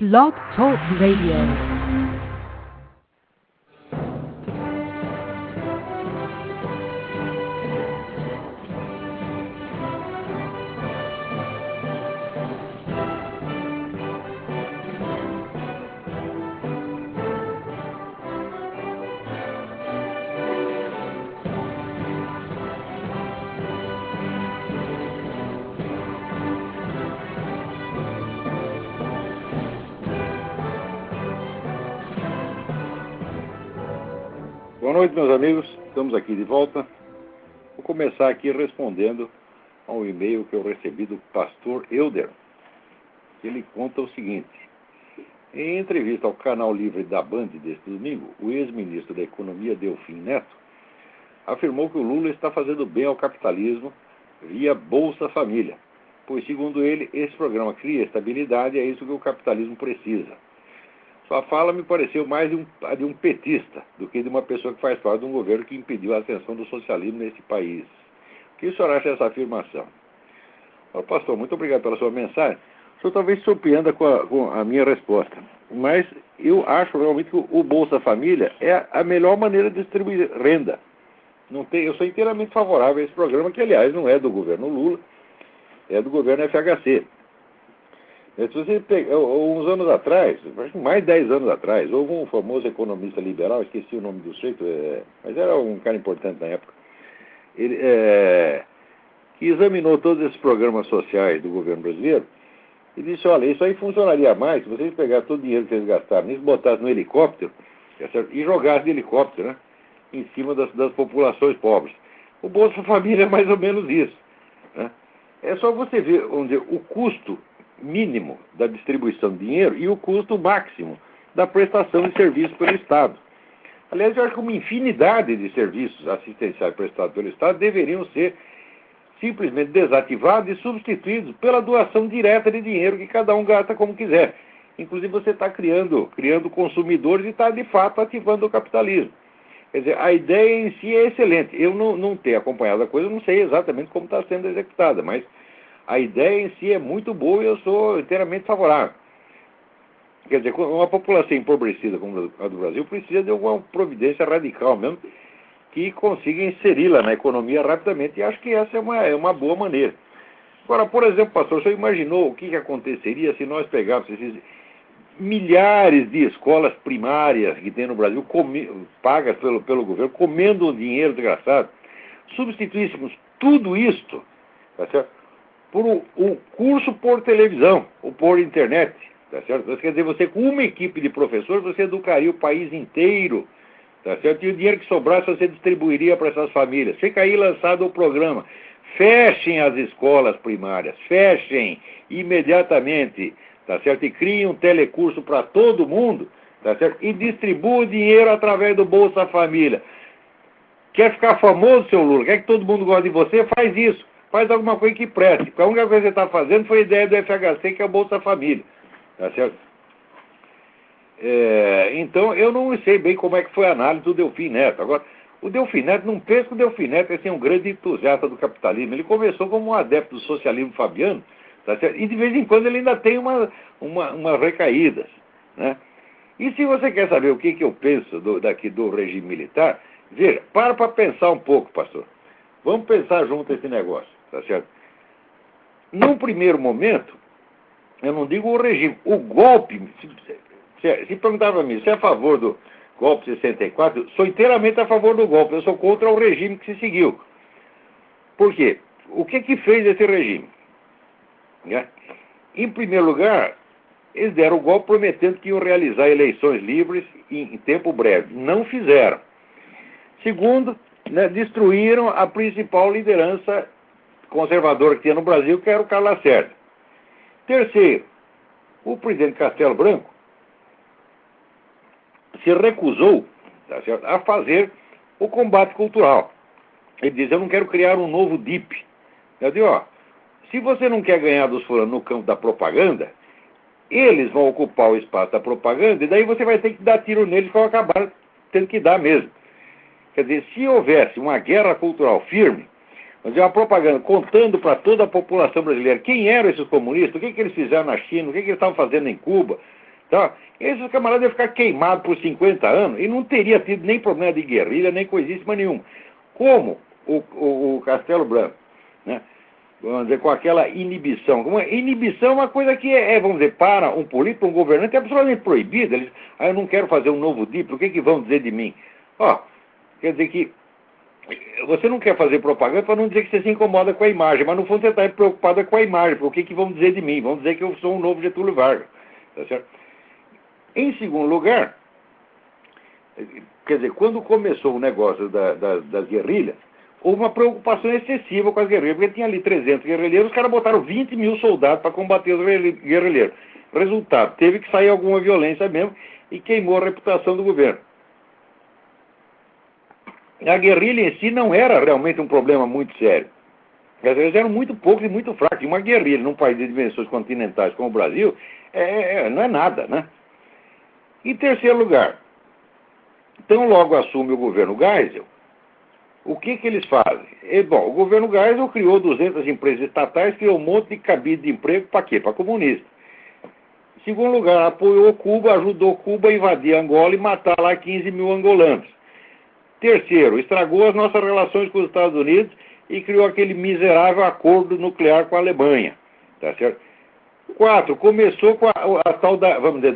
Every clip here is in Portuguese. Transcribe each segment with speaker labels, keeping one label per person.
Speaker 1: Blog Talk Radio.
Speaker 2: Boa noite, meus amigos. Estamos aqui de volta. Vou começar aqui respondendo a um e-mail que eu recebi do pastor Euder. Ele conta o seguinte: em entrevista ao canal Livre da Band deste domingo, o ex-ministro da Economia, Delfim Neto, afirmou que o Lula está fazendo bem ao capitalismo via Bolsa Família, pois, segundo ele, esse programa cria estabilidade e é isso que o capitalismo precisa. Sua fala me pareceu mais de um petista do que de uma pessoa que faz parte de um governo que impediu a ascensão do socialismo nesse país. O que o senhor acha dessa afirmação? Olha, pastor, muito obrigado pela sua mensagem. O senhor talvez se surpreenda com a minha resposta, mas eu acho realmente que o Bolsa Família é a melhor maneira de distribuir renda. Eu sou inteiramente favorável a esse programa, que, aliás, não é do governo Lula, é do governo FHC. Se você pegar, uns anos atrás, mais de 10 anos atrás, houve um famoso economista liberal, esqueci o nome do sujeito, mas era um cara importante na época, ele, que examinou todos esses programas sociais do governo brasileiro e disse: olha, isso aí funcionaria mais se vocês pegassem todo o dinheiro que vocês gastaram nisso, botassem no helicóptero, e jogassem de helicóptero, né, em cima das populações pobres. O Bolsa Família é mais ou menos isso, né? É só você ver, vamos dizer, o custo mínimo da distribuição de dinheiro e o custo máximo da prestação de serviços pelo Estado. Aliás, eu acho que uma infinidade de serviços assistenciais prestados pelo Estado deveriam ser simplesmente desativados e substituídos pela doação direta de dinheiro que cada um gasta como quiser. Inclusive, você está criando consumidores e está, de fato, ativando o capitalismo. Quer dizer, a ideia em si é excelente. Eu não tenho acompanhado a coisa, não sei exatamente como está sendo executada, mas a ideia em si é muito boa e eu sou inteiramente favorável. Quer dizer, uma população empobrecida como a do Brasil precisa de alguma providência radical mesmo que consiga inseri-la na economia rapidamente, e acho que essa é uma boa maneira. Agora, por exemplo, pastor, o senhor imaginou o que aconteceria se nós pegássemos esses milhares de escolas primárias que tem no Brasil, pagas pelo governo, comendo um dinheiro desgraçado, substituíssemos tudo isto, tá certo, por um curso por televisão ou por internet, tá certo? Quer dizer, você com uma equipe de professores, você educaria o país inteiro, tá certo? E o dinheiro que sobrasse você distribuiria para essas famílias. Fica aí lançado o programa. Fechem as escolas primárias, fechem imediatamente, tá certo? E criem um telecurso para todo mundo, tá certo? E distribua o dinheiro através do Bolsa Família. Quer ficar famoso, seu Lula? Quer que todo mundo goste de você? Faz isso. Faz alguma coisa que preste. Porque a única coisa que você está fazendo foi a ideia do FHC, que é o Bolsa Família. Tá certo? Então, eu não sei bem como é que foi a análise do Delfim Neto. Agora, o Delfim Neto, não penso que o Delfim Neto é assim, um grande entusiasta do capitalismo. Ele começou como um adepto do socialismo fabiano, tá certo? E de vez em quando ele ainda tem umas recaídas, né? E se você quer saber o que eu penso daqui do regime militar, veja, para pensar um pouco, pastor. Vamos pensar junto esse negócio, tá certo? Num primeiro momento, eu não digo o regime, o golpe. Se perguntar para mim, você é a favor do golpe de 64, eu sou inteiramente a favor do golpe, eu sou contra o regime que se seguiu. Por quê? O que fez esse regime? Né? Em primeiro lugar, eles deram o golpe prometendo que iam realizar eleições livres em tempo breve. Não fizeram. Segundo, né, destruíram a principal liderança conservadora que tinha no Brasil, que era o Carlos Lacerda. Terceiro, o presidente Castelo Branco se recusou, tá certo, a fazer o combate cultural. Ele diz: eu não quero criar um novo DIP. Eu digo: se você não quer ganhar dos fulanos no campo da propaganda, eles vão ocupar o espaço da propaganda e daí você vai ter que dar tiro neles que vão acabar tendo que dar mesmo. Quer dizer, se houvesse uma guerra cultural firme, mas uma propaganda contando para toda a população brasileira quem eram esses comunistas, o que eles fizeram na China, o que eles estavam fazendo em Cuba, Tá? Esses camaradas iam ficar queimados por 50 anos e não teria tido nem problema de guerrilha, nem coisíssima nenhuma. Como o Castelo Branco, né? Vamos dizer, com aquela inibição. Inibição é uma coisa que vamos dizer, para um político, um governante, é absolutamente proibida. Eles, eu não quero fazer um novo DIP, o que vão dizer de mim? Ó, quer dizer que você não quer fazer propaganda para não dizer que você se incomoda com a imagem, mas no fundo você está preocupada com a imagem, porque o que vão dizer de mim? Vão dizer que eu sou um novo Getúlio Vargas. Tá certo? Em segundo lugar, quer dizer, quando começou o negócio das guerrilhas, houve uma preocupação excessiva com as guerrilhas, porque tinha ali 300 guerrilheiros, os caras botaram 20 mil soldados para combater os guerrilheiros. Resultado, teve que sair alguma violência mesmo e queimou a reputação do governo. A guerrilha em si não era realmente um problema muito sério. Eles eram muito poucos e muito fracos. E uma guerrilha num país de dimensões continentais como o Brasil não é nada, né? Em terceiro lugar, tão logo assume o governo Geisel, o que eles fazem? Bom, o governo Geisel criou 200 empresas estatais, criou um monte de cabide de emprego para quê? Para comunista. Em segundo lugar, apoiou Cuba, ajudou Cuba a invadir Angola e matar lá 15 mil angolanos. Terceiro, estragou as nossas relações com os Estados Unidos e criou aquele miserável acordo nuclear com a Alemanha. Tá certo? 4, começou com a tal da, vamos dizer,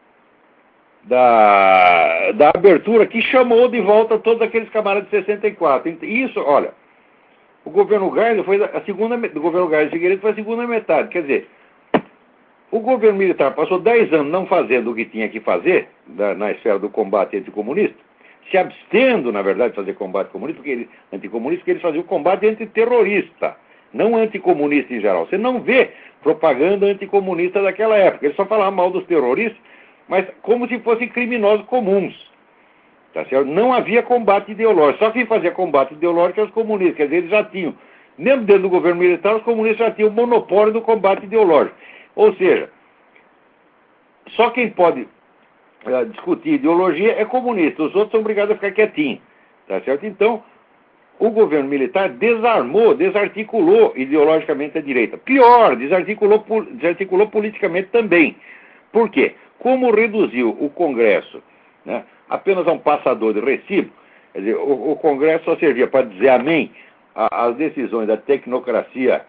Speaker 2: da abertura que chamou de volta todos aqueles camaradas de 64. Isso, olha, o governo Geisel foi o governo Geisel Figueiredo foi a segunda metade. Quer dizer, o governo militar passou 10 anos não fazendo o que tinha que fazer na esfera do combate anticomunista, se abstendo, na verdade, de fazer combate comunista, anticomunista, porque eles faziam o combate antiterrorista, não anticomunista em geral. Você não vê propaganda anticomunista daquela época. Eles só falavam mal dos terroristas, mas como se fossem criminosos comuns. Tá certo? Não havia combate ideológico. Só quem fazia combate ideológico eram os comunistas. Quer dizer, eles já tinham, mesmo dentro do governo militar, os comunistas já tinham o monopólio do combate ideológico. Ou seja, só quem pode discutir ideologia é comunista. Os outros são obrigados a ficar quietinhos. Tá certo? Então, o governo militar desarticulou ideologicamente a direita. Pior, desarticulou politicamente também. Por quê? Como reduziu o Congresso, né, apenas a um passador de recibo, quer dizer, o Congresso só servia para dizer amém às decisões da tecnocracia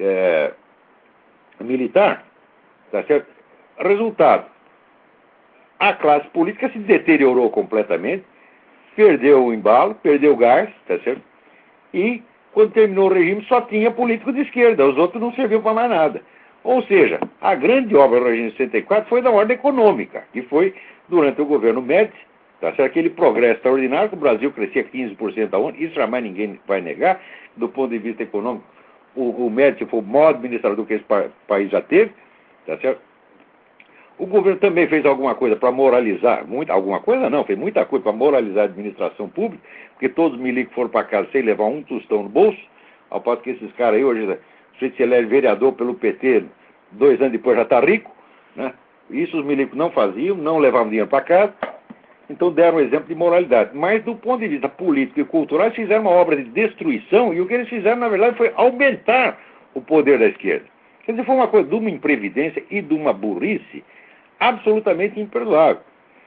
Speaker 2: militar, tá certo? Resultado, a classe política se deteriorou completamente, perdeu o embalo, perdeu o gás, tá certo? E, quando terminou o regime, só tinha político de esquerda, os outros não serviam para mais nada. Ou seja, a grande obra do regime de 64 foi da ordem econômica, que foi durante o governo Médici, tá certo? Aquele progresso extraordinário, que o Brasil crescia 15% ao ano, isso jamais ninguém vai negar, do ponto de vista econômico. O Médici foi o maior administrador que esse país já teve, tá certo? O governo também fez alguma coisa para moralizar, alguma coisa não, fez muita coisa para moralizar a administração pública, porque todos os milicos foram para casa sem levar um tostão no bolso, ao passo que esses caras aí hoje, se ele é vereador pelo PT, 2 anos depois já está rico, né? Isso os milicos não faziam, não levavam dinheiro para casa, então deram um exemplo de moralidade. Mas do ponto de vista político e cultural, eles fizeram uma obra de destruição, e o que eles fizeram, na verdade, foi aumentar o poder da esquerda. Quer dizer, foi uma coisa de uma imprevidência e de uma burrice absolutamente imperdoável.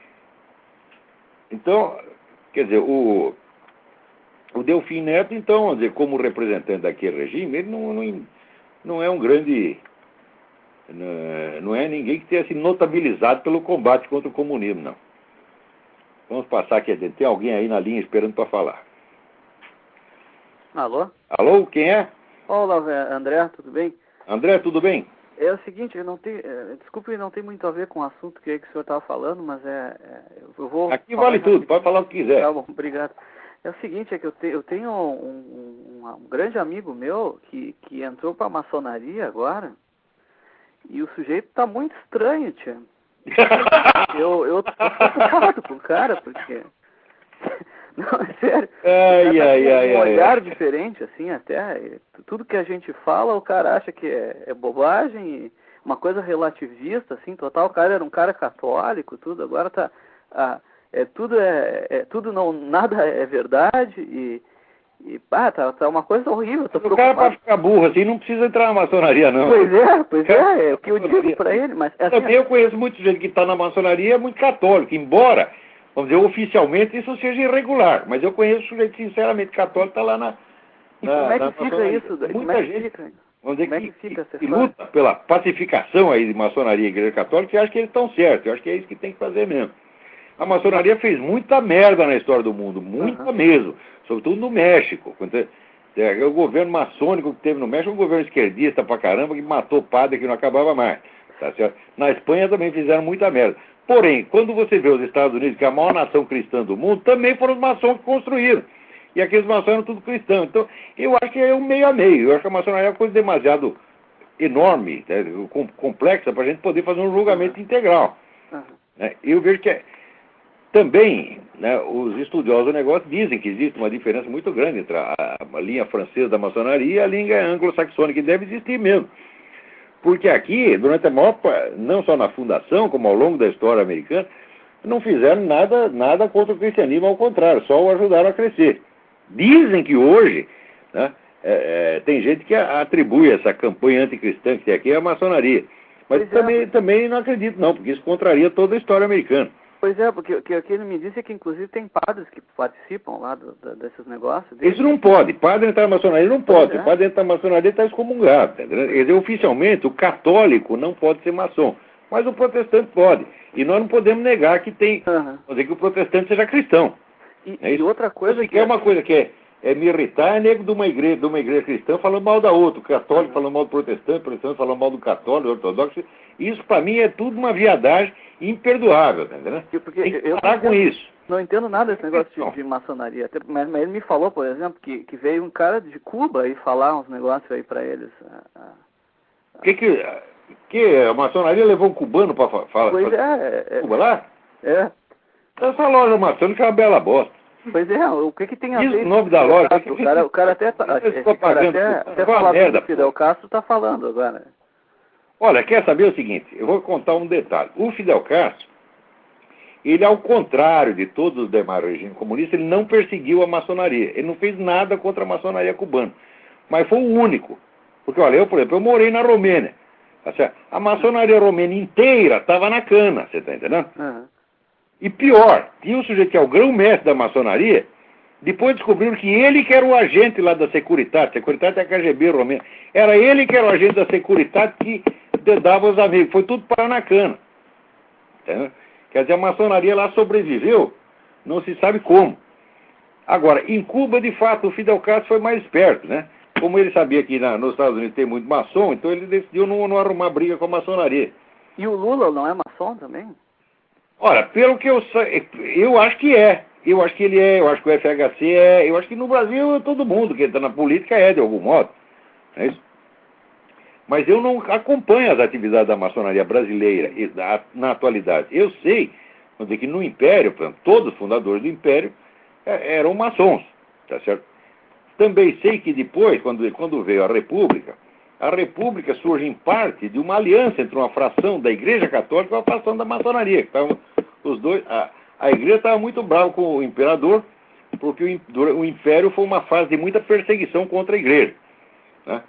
Speaker 2: Então, quer dizer, o Delfim Neto, então, vamos dizer, como representante daquele regime, ele não é um grande... Não é ninguém que tenha se notabilizado pelo combate contra o comunismo, não. Vamos passar aqui adiante. Tem alguém aí na linha esperando para falar.
Speaker 1: Alô?
Speaker 2: Alô, quem é?
Speaker 1: Olá, André, tudo bem?
Speaker 2: André, tudo bem?
Speaker 1: É o seguinte, desculpe, não tem muito a ver com o assunto que o senhor estava falando, mas eu vou...
Speaker 2: Aqui vale tudo, pode falar o que quiser.
Speaker 1: Tá bom, obrigado. É o seguinte, que eu tenho um grande amigo meu que entrou para a maçonaria agora, e o sujeito tá muito estranho, tia. Eu tô preocupado com o cara, porque... Não, é sério. Um olhar diferente, assim, até. Tudo que a gente fala, o cara acha que é bobagem, e uma coisa relativista, assim, total. O cara era um cara católico, tudo. Agora tá... tudo não, nada é verdade, E, tá uma coisa horrível, tô
Speaker 2: O
Speaker 1: preocupado.
Speaker 2: cara, para ficar burro assim, não precisa entrar na maçonaria, não.
Speaker 1: Pois é o que eu digo para ele, mas... Assim,
Speaker 2: também eu conheço muita gente que está na maçonaria, muito católico, embora, vamos dizer, oficialmente isso seja irregular, mas eu conheço gente sinceramente católico que está lá na
Speaker 1: como é que fica
Speaker 2: maçonaria.
Speaker 1: isso?
Speaker 2: Muita gente, vamos dizer,
Speaker 1: como é que fica essa
Speaker 2: que
Speaker 1: história?
Speaker 2: luta pela pacificação aí de maçonaria e igreja católica, e acho que eles estão certos, eu acho que é isso que tem que fazer mesmo. A maçonaria fez muita merda na história do mundo, muita mesmo, sobretudo no México. O governo maçônico que teve no México, um governo esquerdista pra caramba, que matou padre que não acabava mais. Tá certo? Na Espanha também fizeram muita merda. Porém, quando você vê os Estados Unidos, que é a maior nação cristã do mundo, também foram os maçons que construíram. E aqueles maçons eram tudo cristãos. Então, eu acho que é um meio a meio. Eu acho que a maçonaria é uma coisa demasiado enorme, né, complexa, para a gente poder fazer um julgamento integral. Né? Eu vejo que também, né, os estudiosos do negócio dizem que existe uma diferença muito grande entre a linha francesa da maçonaria e a linha anglo-saxônica, que deve existir mesmo. Porque aqui, durante a maior não só na fundação, como ao longo da história americana, não fizeram nada contra o cristianismo, ao contrário, só o ajudaram a crescer. Dizem que hoje, né, tem gente que atribui essa campanha anticristã que tem aqui à maçonaria. Mas também não acredito não, porque isso contraria toda a história americana.
Speaker 1: Pois é, porque o que ele me disse é que inclusive tem padres que participam lá desses negócios.
Speaker 2: Isso não pode. Padre entrar na maçonaria não pode. O padre entrar na maçonaria está excomungado. Tá entendendo? Quer dizer, oficialmente, o católico não pode ser maçom. Mas o protestante pode. E nós não podemos negar que tem... dizer que o protestante seja cristão.
Speaker 1: E outra coisa
Speaker 2: que é uma coisa que é me irritar, é nego de uma igreja cristã falando mal da outra. O católico falando mal do protestante, o protestante falando mal do católico, do ortodoxo. Isso, para mim, é tudo uma viadagem imperdoável, tá entendendo?
Speaker 1: Porque
Speaker 2: tem que parar com isso.
Speaker 1: Não entendo nada desse negócio de maçonaria. Mas ele me falou, por exemplo, que veio um cara de Cuba e falar uns negócios aí para eles.
Speaker 2: Que a maçonaria levou um cubano para falar?
Speaker 1: Pois
Speaker 2: Cuba lá?
Speaker 1: É.
Speaker 2: Essa loja maçônica é uma bela bosta.
Speaker 1: Pois é, o que tem a ver?
Speaker 2: Diz o nome da loja.
Speaker 1: O cara até falava do Fidel Castro está falando agora.
Speaker 2: Olha, quer saber o seguinte? Eu vou contar um detalhe. O Fidel Castro, ele, ao contrário de todos os demais regimes comunistas, ele não perseguiu a maçonaria. Ele não fez nada contra a maçonaria cubana. Mas foi o único. Porque, olha, por exemplo, eu morei na Romênia. A maçonaria romena inteira estava na cana, você está entendendo? E pior, tinha um sujeito que é o grão-mestre da maçonaria, depois descobriram que ele que era o agente lá da Securitate é a KGB romena. Era ele que era o agente da Securitate que dava os amigos. Foi tudo parar na cana. Entendeu? Quer dizer, a maçonaria lá sobreviveu, não se sabe como. Agora, em Cuba, de fato, o Fidel Castro foi mais esperto, né? Como ele sabia que nos Estados Unidos tem muito maçom, então ele decidiu não arrumar briga com a maçonaria.
Speaker 1: E o Lula não é maçom também?
Speaker 2: Olha, pelo que eu sei, eu acho que é. Eu acho que ele é, eu acho que o FHC é, eu acho que no Brasil todo mundo que está na política é, de algum modo. É isso? Mas eu não acompanho as atividades da maçonaria brasileira na atualidade. Eu sei, vamos dizer que no Império, por exemplo, todos os fundadores do Império eram maçons, tá certo? Também sei que depois, quando veio a República surge em parte de uma aliança entre uma fração da Igreja Católica e uma fração da maçonaria. Estavam os dois, a Igreja estava muito brava com o Imperador, porque o Império foi uma fase de muita perseguição contra a Igreja. Né?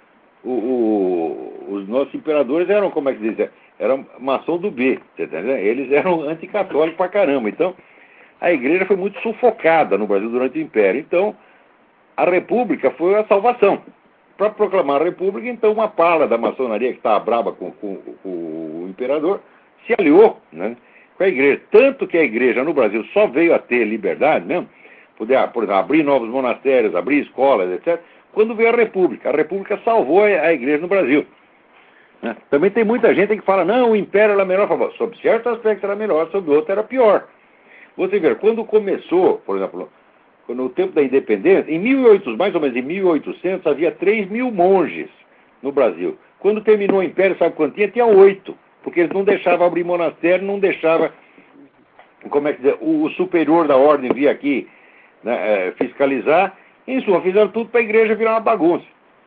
Speaker 2: Os nossos imperadores eram, como é que diz? Eram maçom do B, você tá entendendo? Eles eram anticatólicos pra caramba. Então, a Igreja foi muito sufocada no Brasil durante o Império. Então, a República foi a salvação. Para proclamar a República, então, uma pala da maçonaria que estava brava com o Imperador se aliou, né, com a Igreja. Tanto que a Igreja no Brasil só veio a ter liberdade mesmo, poder, por exemplo, abrir novos monastérios, abrir escolas, etc., quando veio a República. A República salvou a Igreja no Brasil. Né? Também tem muita gente que fala, não, o Império era melhor. Sob certo aspecto era melhor, sob outro era pior. Você vê, quando começou, por exemplo, no tempo da independência, mais ou menos em 1800, havia 3 mil monges no Brasil. Quando terminou o Império, sabe quanto tinha? Tinha 8, porque eles não deixavam abrir monastério, não deixavam, como é que dizer, o superior da ordem vir aqui, né, fiscalizar. Em suma, fizeram tudo para a Igreja virar uma bagunça.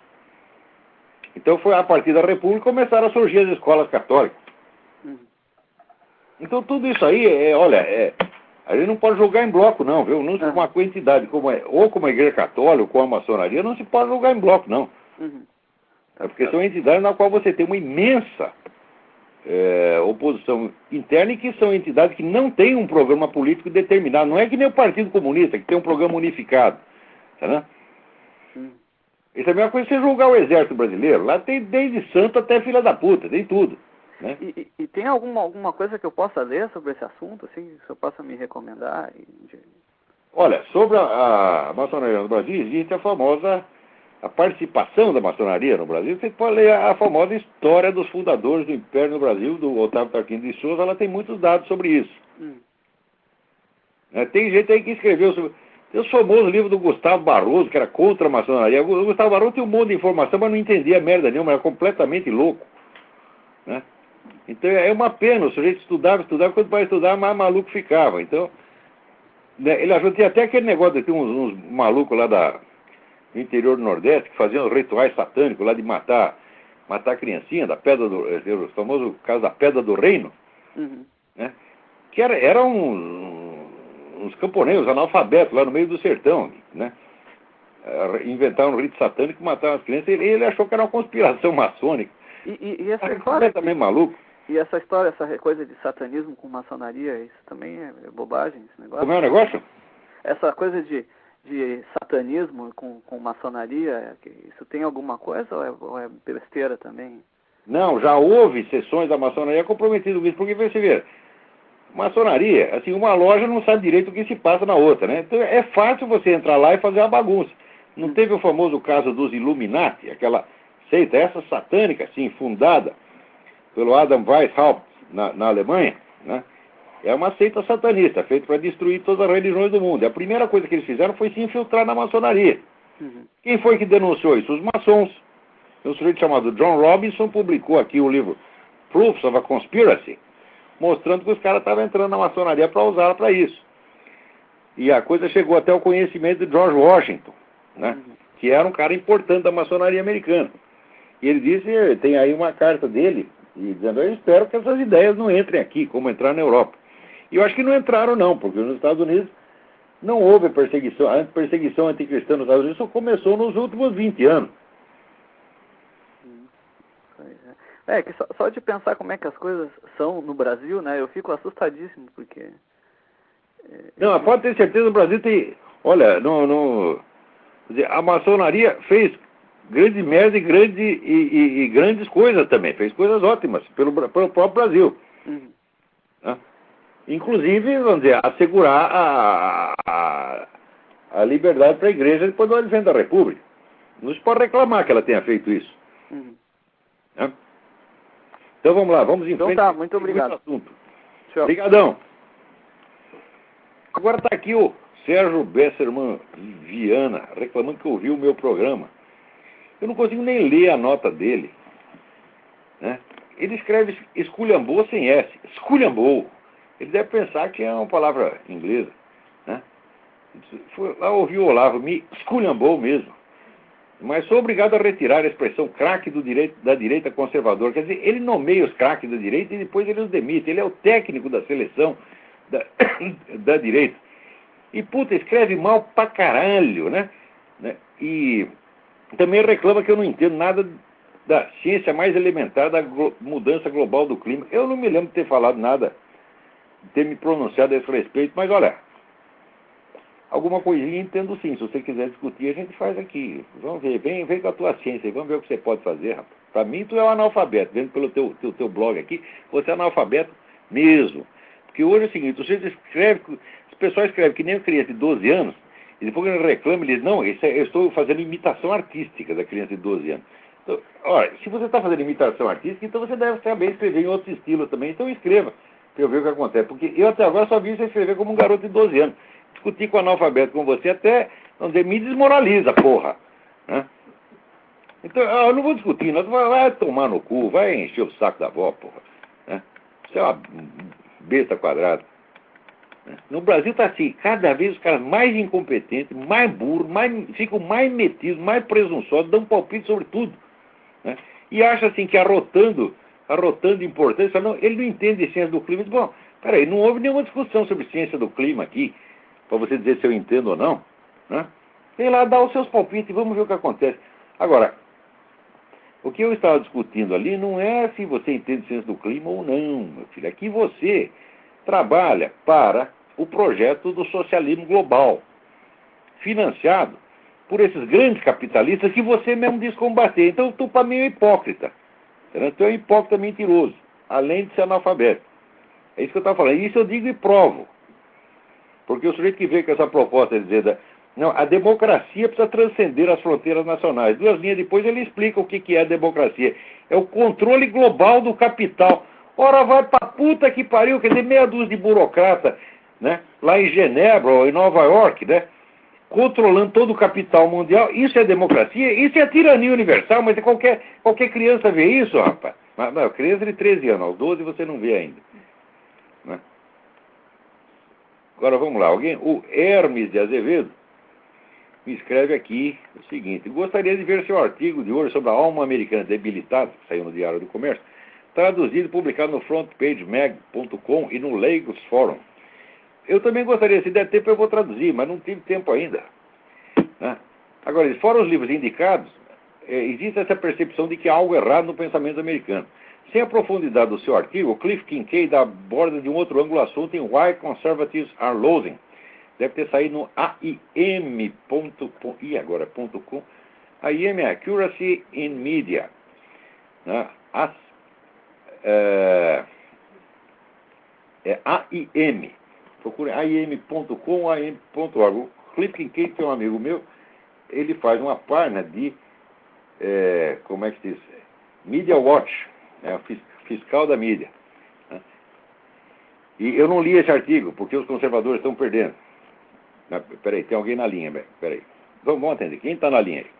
Speaker 2: Então foi a partir da República que começaram a surgir as escolas católicas. Então tudo isso aí, A gente não pode julgar em bloco, não, viu? Não se uma entidade ou como a Igreja Católica, ou como a maçonaria, não se pode julgar em bloco, não. É porque são entidades na qual você tem uma imensa oposição interna e que são entidades que não têm um programa político determinado. Não é que nem o Partido Comunista, que tem um programa unificado. Tá, né? Isso é a mesma coisa que você julgar o Exército Brasileiro. Lá tem desde santo até filha da puta, tem tudo. Né?
Speaker 1: E tem alguma coisa que eu possa ler sobre esse assunto, assim, que o senhor possa me recomendar?
Speaker 2: Olha, sobre a maçonaria no Brasil, existe a participação da maçonaria no Brasil. Você pode ler a famosa história dos fundadores do Império no Brasil, do Otávio Tarquínio de Souza, ela tem muitos dados sobre isso. Tem gente aí que escreveu sobre... Tem o famoso livro do Gustavo Barroso, que era contra a maçonaria. O Gustavo Barroso tem um monte de informação, mas não entendia merda nenhuma, era completamente louco. Né? Então é uma pena, o sujeito estudava, quando vai estudar, mais maluco ficava. Então, né, ele ajudou, tinha até aquele negócio de ter uns malucos lá do interior do Nordeste, que faziam rituais satânicos lá de matar a criancinha, da pedra o famoso caso da Pedra do Reino, né, que eram uns camponeses, analfabetos lá no meio do sertão, né? Inventaram um rito satânico e mataram as crianças. Ele achou que era uma conspiração maçônica.
Speaker 1: E essa história...
Speaker 2: completamente maluco.
Speaker 1: E essa história, essa coisa de satanismo com maçonaria, isso também é bobagem, esse negócio?
Speaker 2: Como é o negócio?
Speaker 1: Essa coisa de satanismo com maçonaria, isso tem alguma coisa ou é besteira também?
Speaker 2: Não, já houve sessões da maçonaria comprometidas com isso, porque você vê, maçonaria, assim, uma loja não sabe direito o que se passa na outra, né? Então é fácil você entrar lá e fazer uma bagunça. Não teve o famoso caso dos Illuminati, aquela seita, essa satânica, assim, fundada pelo Adam Weishaupt na Alemanha, né? É uma seita satanista, feita para destruir todas as religiões do mundo. E a primeira coisa que eles fizeram foi se infiltrar na maçonaria. Quem foi que denunciou isso? Os maçons. Um sujeito chamado John Robinson publicou aqui o livro Proofs of a Conspiracy, mostrando que os caras estavam entrando na maçonaria para usá-la para isso. E a coisa chegou até o conhecimento de George Washington, né? Que era um cara importante da maçonaria americana. E ele disse, tem aí uma carta dele, dizendo, eu espero que essas ideias não entrem aqui, como entrar na Europa. E eu acho que não entraram não, porque nos Estados Unidos não houve perseguição anticristã nos Estados Unidos, isso começou nos últimos 20 anos.
Speaker 1: Que só de pensar como é que as coisas são no Brasil, né, eu fico assustadíssimo, porque...
Speaker 2: Não, pode ter certeza, no Brasil tem... Olha, a maçonaria fez grande merda e grandes coisas também, fez coisas ótimas pelo próprio Brasil. Né? Inclusive, vamos dizer, assegurar a liberdade para a igreja depois do advento da República. Não se pode reclamar que ela tenha feito isso. Né? Então vamos lá, vamos em frente.
Speaker 1: Então tá, muito obrigado.
Speaker 2: Assunto. Obrigadão. Agora está aqui o Sérgio Besserman Viana, reclamando que ouviu o meu programa. Eu não consigo nem ler a nota dele. Né? Ele escreve esculhambou sem S. Esculhambou. Ele deve pensar que é uma palavra inglesa. Né? Foi lá ouviu o Olavo, me esculhambou mesmo. Mas sou obrigado a retirar a expressão craque da direita conservadora. Quer dizer, ele nomeia os craques da direita e depois ele os demite. Ele é o técnico da seleção da direita. E, puta, escreve mal pra caralho, né? E também reclama que eu não entendo nada da ciência mais elementar da mudança global do clima. Eu não me lembro de ter falado nada, de ter me pronunciado a esse respeito, mas olha... Alguma coisinha entendo sim. Se você quiser discutir, a gente faz aqui. Vamos ver. Vem com a tua ciência e vamos ver o que você pode fazer, rapaz. Para mim, tu é um analfabeto. Vendo pelo teu blog aqui, você é analfabeto mesmo. Porque hoje é o seguinte, você escreve, o pessoal escreve que nem uma criança de 12 anos, e depois que ele reclama, ele diz, não, eu estou fazendo imitação artística da criança de 12 anos. Então, olha, se você está fazendo imitação artística, então você deve saber escrever em outro estilo também. Então escreva, para eu ver o que acontece. Porque eu até agora só vi você escrever como um garoto de 12 anos. Discutir com o analfabeto com você até, vamos dizer, me desmoraliza, porra. Né? Então, eu não vou discutir, não. Vai tomar no cu, vai encher o saco da avó, porra. Né? Você é uma besta quadrada. Né? No Brasil tá assim, cada vez os caras mais incompetentes, mais burros, ficam mais metidos, mais presunçosos, dão palpite sobre tudo. Né? E acha assim que arrotando importância, não, ele não entende a ciência do clima. Bom, Peraí, não houve nenhuma discussão sobre ciência do clima aqui, para você dizer se eu entendo ou não, né? Tem lá, dá os seus palpites e vamos ver o que acontece. Agora, o que eu estava discutindo ali não é se você entende ciência do clima ou não, meu filho. É que você trabalha para o projeto do socialismo global, financiado por esses grandes capitalistas que você mesmo diz combater. Então, tu para mim é hipócrita. Tu é um hipócrita mentiroso, além de ser analfabeto. É isso que eu estava falando. Isso eu digo e provo. Porque o sujeito que veio com essa proposta dizendo, não, a democracia precisa transcender as fronteiras nacionais. 2 linhas depois ele explica o que é a democracia. É o controle global do capital. Ora, vai pra puta que pariu, quer dizer, meia dúzia de burocrata, né, lá em Genebra ou em Nova York, né, controlando todo o capital mundial. Isso é democracia? Isso é tirania universal, mas qualquer criança vê isso, rapaz. Mas, não, criança de 13 anos, aos 12 você não vê ainda. Né? Agora vamos lá, o Hermes de Azevedo me escreve aqui o seguinte: gostaria de ver seu artigo de hoje sobre a alma americana debilitada, que saiu no Diário do Comércio, traduzido e publicado no frontpagemag.com e no Lagos Forum. Eu também gostaria, se der tempo eu vou traduzir, mas não tive tempo ainda. Né? Agora, fora os livros indicados, existe essa percepção de que há algo errado no pensamento americano. Sem a profundidade do seu artigo, Cliff Kincaid aborda de um outro ângulo o assunto em Why Conservatives Are Losing. Deve ter saído no aim.com. AIM é Accuracy in Media. Né? É AIM. Procure aim.com ou aim.org. O Cliff Kincaid, que é um amigo meu, ele faz uma página de, como é que se diz? Media Watch, fiscal da mídia. Né? E eu não li esse artigo, porque os conservadores estão perdendo. Peraí, tem alguém na linha, peraí. Vamos atender. Quem está na linha aí?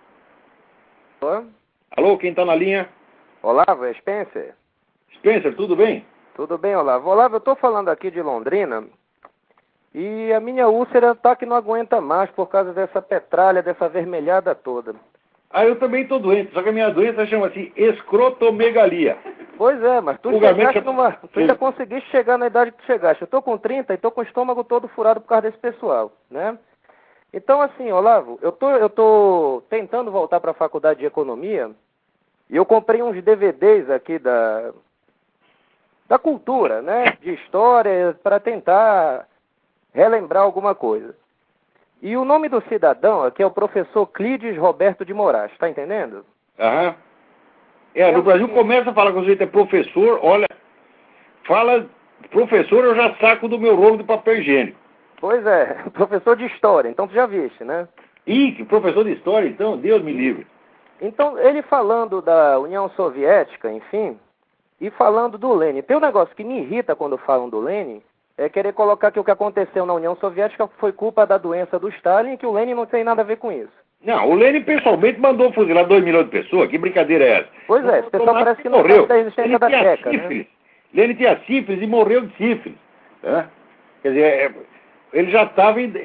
Speaker 3: Alô?
Speaker 2: Alô, quem está na linha?
Speaker 3: Olavo, é Spencer?
Speaker 2: Spencer, tudo bem?
Speaker 3: Tudo bem, Olavo. Olavo, eu estou falando aqui de Londrina e a minha úlcera tá que não aguenta mais por causa dessa petralha, dessa vermelhada toda.
Speaker 2: Ah, eu também estou doente, só que a minha doença chama-se escrotomegalia.
Speaker 3: Pois é, mas tu ainda conseguiste chegar na idade que tu chegaste. Eu estou com 30 e estou com o estômago todo furado por causa desse pessoal, né? Então, assim, Olavo, eu tô tentando voltar para a faculdade de economia e eu comprei uns DVDs aqui da cultura, né? De história, para tentar relembrar alguma coisa. E o nome do cidadão aqui é o professor Clídes Roberto de Moraes, tá entendendo?
Speaker 2: Aham. No Brasil começa a falar que o sujeito é professor, olha, fala professor, eu já saco do meu rolo de papel higiênico.
Speaker 3: Pois é, professor de história, então tu já viste, né?
Speaker 2: Que professor de história, então, Deus me livre.
Speaker 3: Então, ele falando da União Soviética, enfim, e falando do Lenin. Tem um negócio que me irrita quando falam do Lenin, é querer colocar que o que aconteceu na União Soviética foi culpa da doença do Stalin e que o Lenin não tem nada a ver com isso.
Speaker 2: Não, o Lenin pessoalmente mandou fuzilar 2 milhões de pessoas, que brincadeira é essa?
Speaker 3: Pois é, esse pessoal parece que não sabe da existência da Checa, né?
Speaker 2: Lenin tinha sífilis e morreu de sífilis. Né? Quer dizer, ele já estava em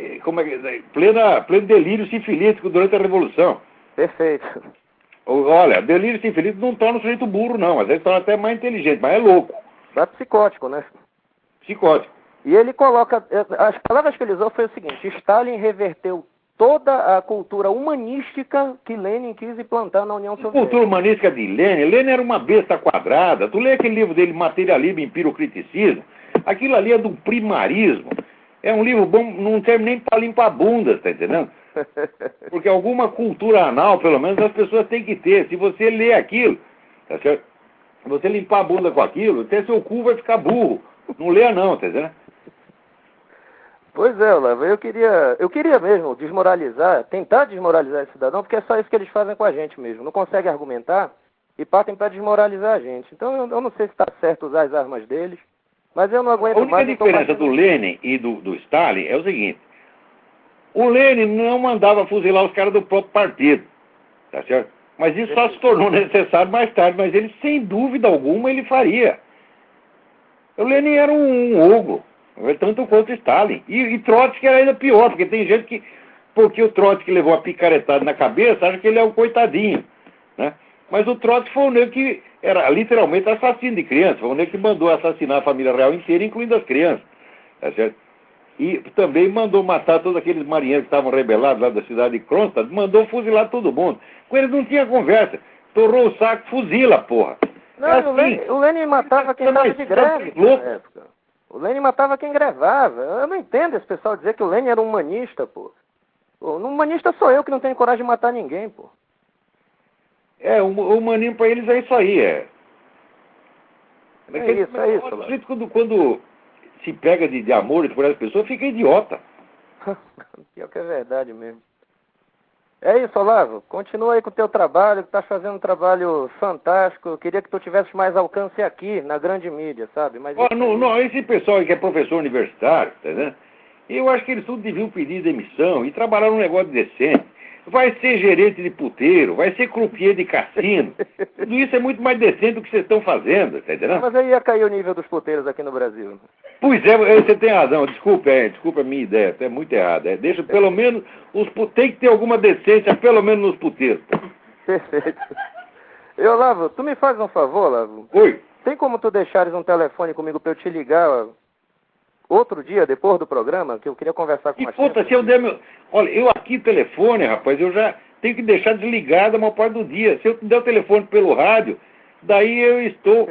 Speaker 2: pleno delírio sifilítico durante a Revolução.
Speaker 3: Perfeito.
Speaker 2: Olha, delírio sifilítico não torna o sujeito burro, não. Às vezes torna até mais inteligente, mas é louco.
Speaker 3: É psicótico, né?
Speaker 2: Psicótico.
Speaker 3: E ele coloca... As palavras que ele usou foi o seguinte: Stalin reverteu toda a cultura humanística que Lenin quis implantar na União Soviética.
Speaker 2: Cultura humanística de Lenin? Lenin era uma besta quadrada. Tu lê aquele livro dele, Materialismo e Empirocriticismo, aquilo ali é do primarismo. É um livro bom, não serve nem para limpar a bunda, tá entendendo? Porque alguma cultura anal, pelo menos, as pessoas têm que ter. Se você lê aquilo, tá certo? Se você limpar a bunda com aquilo, até seu cu vai ficar burro. Não leia não, tá entendendo?
Speaker 3: Pois é, Olavo, eu queria mesmo tentar desmoralizar esse cidadão, porque é só isso que eles fazem com a gente mesmo. Não conseguem argumentar e partem para desmoralizar a gente. Então eu não sei se está certo usar as armas deles, mas eu não aguento mais.
Speaker 2: A única diferença do Lenin e do Stalin é o seguinte: o Lenin não mandava fuzilar os caras do próprio partido, tá certo? Mas isso só se tornou necessário mais tarde, mas ele, sem dúvida alguma, ele faria. O Lenin era um ogro, tanto quanto Stalin. E Trotsky era ainda pior, porque tem gente que, porque o Trotsky levou a picaretada na cabeça, acha que ele é um coitadinho, né? Mas o Trotsky foi o negro era literalmente assassino de crianças. Foi o nego que mandou assassinar a família real inteira, incluindo as crianças. Tá certo? E também mandou matar todos aqueles marinheiros que estavam rebelados lá da cidade de Kronstadt, mandou fuzilar todo mundo. Com eles não tinha conversa. Torrou o saco, fuzila, porra.
Speaker 3: Não, assim, o Lenin matava quem estava de greve na época. O Lenin matava quem grevava. Eu não entendo esse pessoal dizer que o Lenin era um humanista, pô. Um humanista sou eu que não tenho coragem de matar ninguém, pô.
Speaker 2: O humanismo pra eles é isso aí,
Speaker 3: É isso.
Speaker 2: Quando se pega de amor por essa pessoa, fica idiota.
Speaker 3: Pior que é verdade mesmo. É isso, Olavo. Continua aí com o teu trabalho, que tá fazendo um trabalho fantástico. Eu queria que tu tivesse mais alcance aqui, na grande mídia, sabe? Mas
Speaker 2: esse pessoal aí que é professor universitário, tá vendo? Eu acho que eles tudo deviam pedir demissão e trabalhar num negócio decente. Vai ser gerente de puteiro, vai ser croupier de cassino. Tudo isso é muito mais decente do que vocês estão fazendo, tá entendendo?
Speaker 3: Mas aí ia cair o nível dos puteiros aqui no Brasil.
Speaker 2: Pois é, você tem razão. Desculpa a minha ideia, é muito errada. Deixa pelo menos, tem que ter alguma decência, pelo menos nos puteiros.
Speaker 3: Perfeito. E, Olavo, tu me faz um favor, Olavo?
Speaker 2: Oi.
Speaker 3: Tem como tu deixares um telefone comigo pra eu te ligar outro dia, depois do programa, que eu queria conversar com
Speaker 2: você? Puta, se eu der meu... Olha, eu aqui telefone, rapaz, eu já tenho que deixar desligado a maior parte do dia. Se eu der o telefone pelo rádio, daí eu estou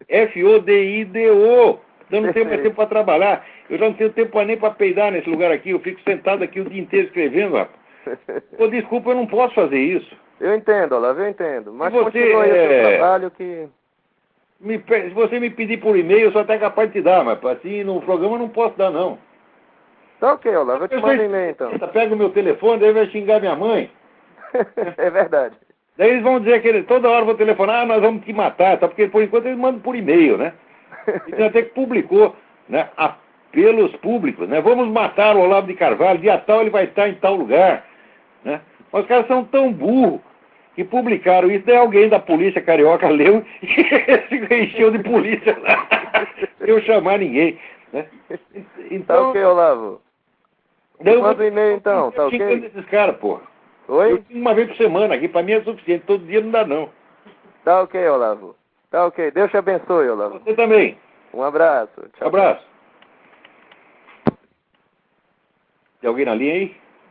Speaker 2: FODIDO. Eu não tenho mais tempo para trabalhar. Eu já não tenho tempo nem para peidar nesse lugar aqui. Eu fico sentado aqui o dia inteiro escrevendo, rapaz. Pô, desculpa, eu não posso fazer isso.
Speaker 3: Eu entendo, Olavo, eu entendo. Mas continua aí o seu trabalho que...
Speaker 2: Se você me pedir por e-mail, eu sou até capaz de te dar, mas assim, no programa eu não posso dar, não.
Speaker 3: Tá ok, Olavo, eu te mando e-mail, então.
Speaker 2: Pega o meu telefone, daí vai xingar minha mãe.
Speaker 3: É verdade.
Speaker 2: Daí eles vão dizer que toda hora vão telefonar, nós vamos te matar, tá? Porque por enquanto eles mandam por e-mail, né? E até que publicou, né? Apelos públicos, né? Vamos matar o Olavo de Carvalho, dia tal ele vai estar em tal lugar, né? Mas os caras são tão burros que publicaram isso, daí alguém da polícia carioca leu e se encheu de polícia lá. Sem chamar ninguém, né?
Speaker 3: Então, tá ok, Olavo. Manda um e-mail então, tá ok?
Speaker 2: Eu esses caras, porra.
Speaker 3: Oi?
Speaker 2: Eu uma vez por semana aqui, pra mim é suficiente, todo dia não dá não.
Speaker 3: Tá ok, Olavo. Tá ok, Deus te abençoe, Olavo.
Speaker 2: Você também.
Speaker 3: Um abraço. Tchau.
Speaker 2: Abraço. Tem alguém na linha aí?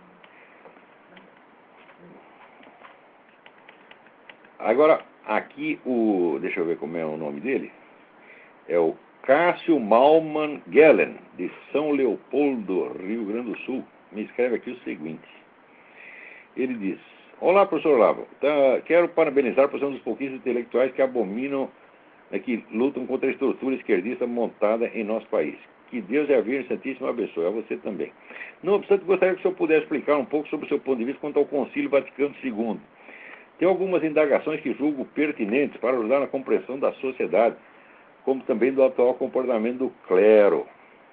Speaker 2: Agora, aqui deixa eu ver como é o nome dele. É o Cássio Malman Gellen, de São Leopoldo, Rio Grande do Sul. Me escreve aqui o seguinte. Ele diz: olá, professor Olavo. Quero parabenizar por ser um dos pouquíssimos intelectuais que abominam, que lutam contra a estrutura esquerdista montada em nosso país. Que Deus e a Virgem Santíssima abençoe. A você também. Não obstante, gostaria que o senhor pudesse explicar um pouco sobre o seu ponto de vista quanto ao Concílio Vaticano II. Tem algumas indagações que julgo pertinentes para ajudar na compreensão da sociedade, como também do atual comportamento do clero.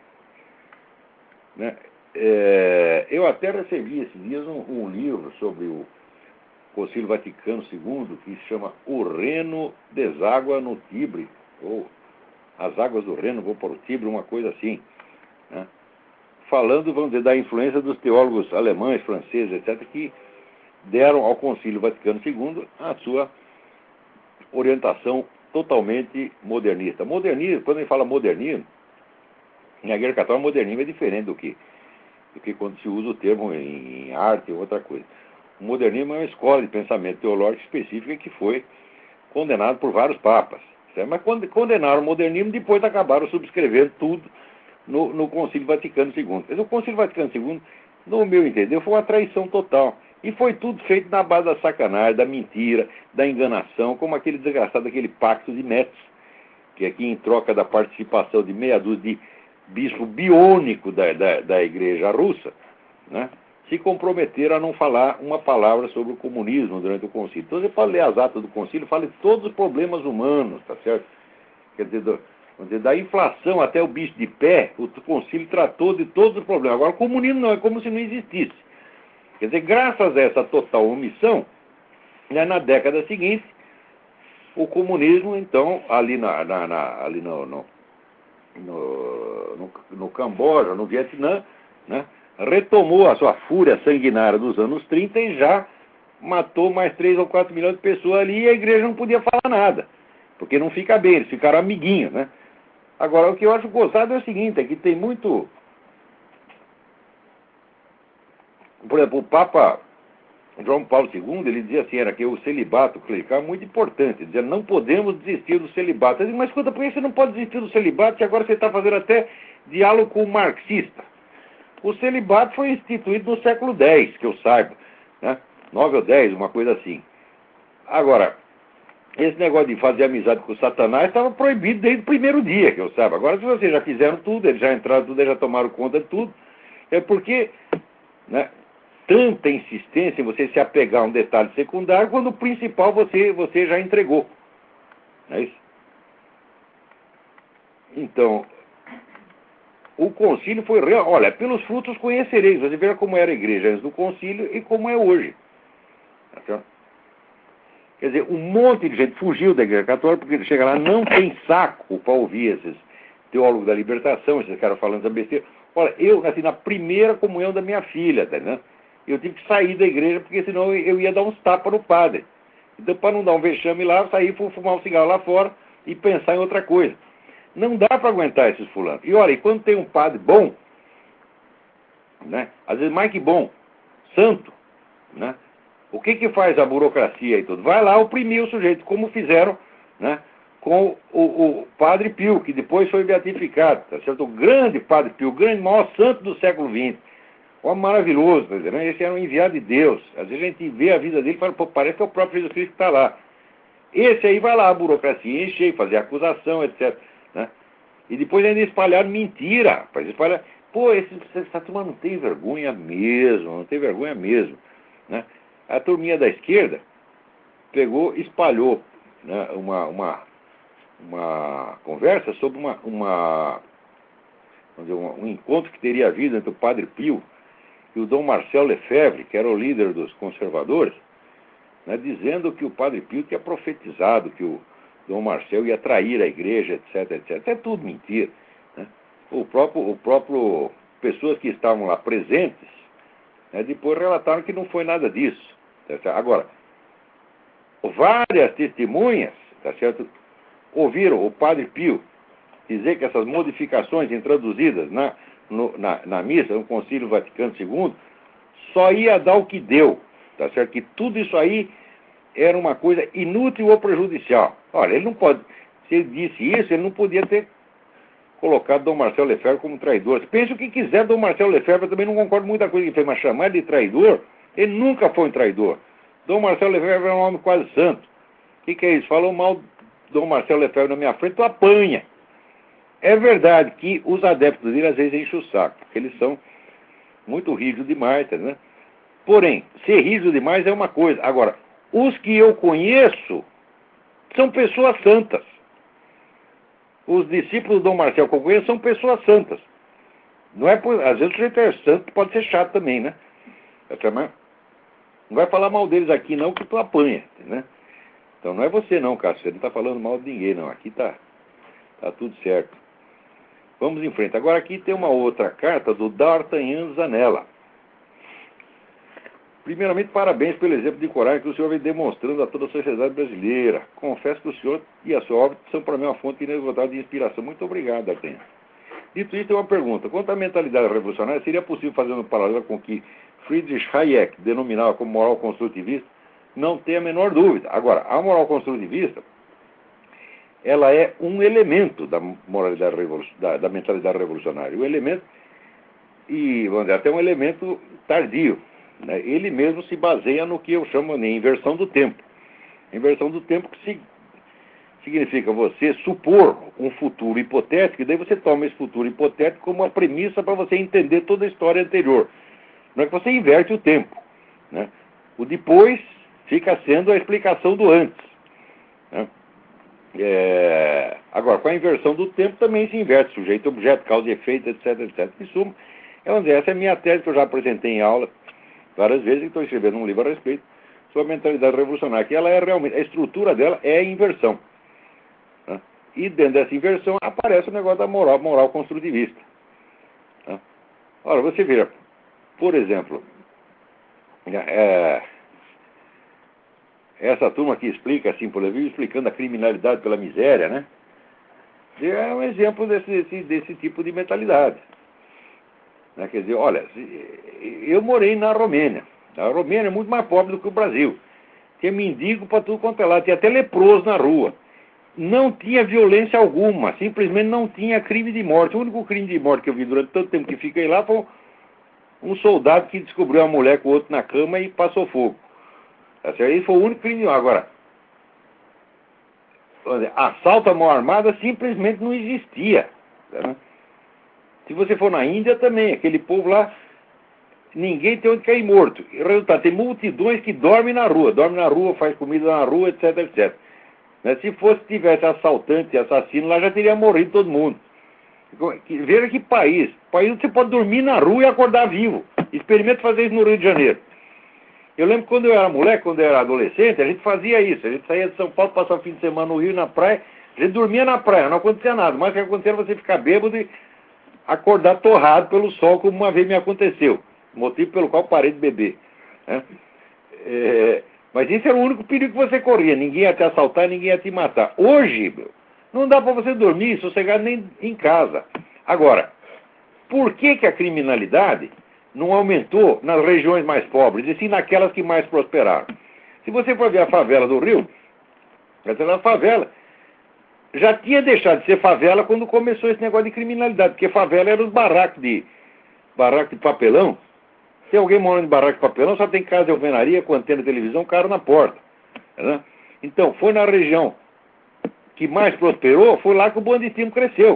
Speaker 2: Né? Eu até recebi esses dias um livro sobre o Concílio Vaticano II, que se chama O Reno Deságua no Tibre, ou As Águas do Reno vão para o Tibre, uma coisa assim. Né? Falando, vamos dizer, da influência dos teólogos alemães, franceses, etc., que deram ao Concílio Vaticano II a sua orientação totalmente modernista. Modernismo, quando a gente fala modernismo, na Igreja Católica, modernismo é diferente do que quando se usa o termo em arte ou outra coisa. O modernismo é uma escola de pensamento teológico específica que foi condenado por vários papas. Certo? Mas quando condenaram o modernismo, depois acabaram subscrevendo tudo no Concílio Vaticano II. Mas o Concílio Vaticano II, no meu entender, foi uma traição total. E foi tudo feito na base da sacanagem, da mentira, da enganação, como aquele desgraçado, aquele pacto de Metz, que aqui em troca da participação de meia dúzia de bispo biônico da igreja russa, né, se comprometeram a não falar uma palavra sobre o comunismo durante o concílio. Então, você pode ler as atas do concílio, fala de todos os problemas humanos, tá certo? Quer dizer, da inflação até o bicho de pé, o concílio tratou de todos os problemas. Agora, o comunismo não, é como se não existisse. Quer dizer, graças a essa total omissão, né, na década seguinte, o comunismo, então, ali no Camboja, no Vietnã, né, retomou a sua fúria sanguinária dos anos 30 e já matou mais 3 ou 4 milhões de pessoas ali e a igreja não podia falar nada. porque não fica bem, eles ficaram amiguinhos, né? Agora, o que eu acho gozado é o seguinte, é que tem muito... Por exemplo, o Papa João Paulo II, ele dizia assim, era que o celibato clerical é muito importante. Ele dizia, não podemos desistir do celibato. Eu disse, mas escuta, por que você não pode desistir do celibato se agora você está fazendo até diálogo com o marxista? O celibato foi instituído no século X, que eu saiba, né? 9 ou 10, uma coisa assim. Agora, esse negócio de fazer amizade com o Satanás estava proibido desde o primeiro dia, que eu saiba. Agora, se vocês já fizeram tudo, eles já entraram tudo, eles já tomaram conta de tudo, é porque, né, tanta insistência em você se apegar a um detalhe secundário, quando o principal você já entregou. Não é isso? Então, o concílio foi real. Olha, pelos frutos conhecereis. Você vê como era a igreja antes do concílio e como é hoje. Quer dizer, um monte de gente fugiu da igreja católica porque chega lá, não tem saco para ouvir esses teólogos da libertação, esses caras falando essa besteira. Olha, eu nasci na primeira comunhão da minha filha, tá vendo? Eu tive que sair da igreja porque senão eu ia dar uns tapas no padre. Então, para não dar um vexame lá, eu saí e fui fumar um cigarro lá fora e pensar em outra coisa. Não dá para aguentar esses fulanos. E olha, e quando tem um padre bom, né? Às vezes mais que bom, santo, né? O que faz a burocracia e tudo? Vai lá oprimir o sujeito, como fizeram, né, com o Padre Pio, que depois foi beatificado, tá certo? O grande Padre Pio, o grande, maior santo do século XX. Ó, maravilhoso, tá dizendo? Esse era um enviado de Deus. Às vezes a gente vê a vida dele e fala, pô, parece que é o próprio Jesus Cristo que está lá. Esse aí vai lá, a burocracia encher, fazer acusação, etc. Né? E depois ainda espalhar mentira, rapaz. Espalhar, pô, essa turma não tem vergonha mesmo, não tem vergonha mesmo, né? A turminha da esquerda pegou, espalhou, né, uma conversa sobre um encontro que teria havido entre o Padre Pio e o Dom Marcel Lefebvre, que era o líder dos conservadores, né, dizendo que o Padre Pio tinha profetizado que o Dom Marcel ia trair a igreja, etc, etc. É tudo mentira, né? O próprio pessoas que estavam lá presentes, né, depois relataram que não foi nada disso. Tá certo? Agora, várias testemunhas, tá certo, ouviram o Padre Pio dizer que essas modificações introduzidas na missa, no Concílio Vaticano II, só ia dar o que deu, tá certo? Que tudo isso aí era uma coisa inútil ou prejudicial. Olha, ele não pode, se ele disse isso, ele não podia ter colocado Dom Marcel Lefebvre como traidor. Pense o que quiser, Dom Marcel Lefebvre, eu também não concordo com muita coisa que ele fez, mas chamar ele de traidor, ele nunca foi um traidor. Dom Marcel Lefebvre é um homem quase santo. O que é isso? Falou mal Dom Marcel Lefebvre na minha frente, tu apanha. É verdade que os adeptos dele às vezes enchem o saco, porque eles são muito rígidos demais, né? Porém, ser rígido demais é uma coisa. Agora, os que eu conheço são pessoas santas. Os discípulos do Dom Marcel que eu conheço são pessoas santas. Não é por... Às vezes o sujeito é santo, pode ser chato também, né? Não vai falar mal deles aqui não, que tu apanha, né? Então não é você não, Cássio, você não está falando mal de ninguém não, aqui tá tudo certo. Vamos em frente. Agora aqui tem uma outra carta do D'Artagnan Zanella. Primeiramente, parabéns pelo exemplo de coragem que o senhor vem demonstrando a toda a sociedade brasileira. Confesso que o senhor e a sua obra são para mim uma fonte inesgotável de inspiração. Muito obrigado, D'Artagnan. Dito isso, tem uma pergunta. Quanto à mentalidade revolucionária, seria possível fazer um paralelo com o que Friedrich Hayek denominava como moral construtivista? Não tem a menor dúvida. Agora, a moral construtivista, ela é um elemento da moralidade da mentalidade revolucionária. Um elemento, e vamos dizer, até um elemento tardio, né? Ele mesmo se baseia no que eu chamo de inversão do tempo. Inversão do tempo que significa você supor um futuro hipotético, e daí você toma esse futuro hipotético como uma premissa para você entender toda a história anterior. Não é que você inverte o tempo, né? O depois fica sendo a explicação do antes, né? Agora, com a inversão do tempo também se inverte sujeito, objeto, causa e efeito, etc, etc. Em suma, essa é a minha tese que eu já apresentei em aula várias vezes e estou escrevendo um livro a respeito sobre a mentalidade revolucionária, que ela é realmente, a estrutura dela é a inversão, né? E dentro dessa inversão aparece o negócio da moral construtivista, né? Ora, você vê, por exemplo, essa turma que explica assim, por exemplo, explicando a criminalidade pela miséria, né? É um exemplo desse tipo de mentalidade. Né? Quer dizer, olha, eu morei na Romênia. A Romênia é muito mais pobre do que o Brasil. Tinha mendigo para tudo quanto é lá, tinha até leproso na rua. Não tinha violência alguma, simplesmente não tinha crime de morte. O único crime de morte que eu vi durante tanto tempo que fiquei lá foi um soldado que descobriu uma mulher com o outro na cama e passou fogo. Esse foi o único crime de morte. Agora, assalto à mão armada simplesmente não existia. Né? Se você for na Índia também, aquele povo lá, ninguém tem onde cair morto. E o resultado, tem multidões que dormem na rua, faz comida na rua, etc, etc. Né? Se tivesse assaltante e assassino, lá já teria morrido todo mundo. Veja que país onde você pode dormir na rua e acordar vivo. Experimenta fazer isso no Rio de Janeiro. Eu lembro quando eu era moleque, quando eu era adolescente, a gente fazia isso. A gente saía de São Paulo, passava o fim de semana no Rio, na praia, a gente dormia na praia, não acontecia nada. Mas o que acontecia era você ficar bêbado e acordar torrado pelo sol, como uma vez me aconteceu. Motivo pelo qual parei de beber. Né? Mas esse era o único perigo que você corria. Ninguém ia te assaltar, ninguém ia te matar. Hoje, não dá para você dormir sossegado nem em casa. Agora, por que a criminalidade não aumentou nas regiões mais pobres, e sim naquelas que mais prosperaram? Se você for ver a favela do Rio, a favela já tinha deixado de ser favela quando começou esse negócio de criminalidade, porque favela era os barracos de papelão. Se alguém morando em barraco de papelão, só tem casa de alvenaria com antena de televisão, cara na porta. Né? Então, foi na região que mais prosperou, foi lá que o banditismo cresceu.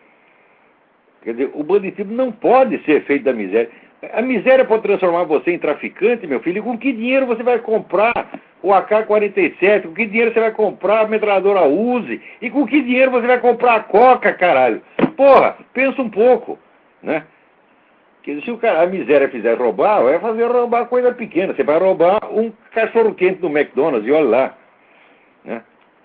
Speaker 2: Quer dizer, o banditismo não pode ser feito da miséria. A miséria pode transformar você em traficante, meu filho. E com que dinheiro você vai comprar o AK-47? Com que dinheiro você vai comprar a metralhadora Uzi? E com que dinheiro você vai comprar a Coca, caralho? Porra, pensa um pouco, né? Que se a miséria fizer roubar, vai fazer roubar coisa pequena. Você vai roubar um cachorro-quente do McDonald's e olha lá. Né?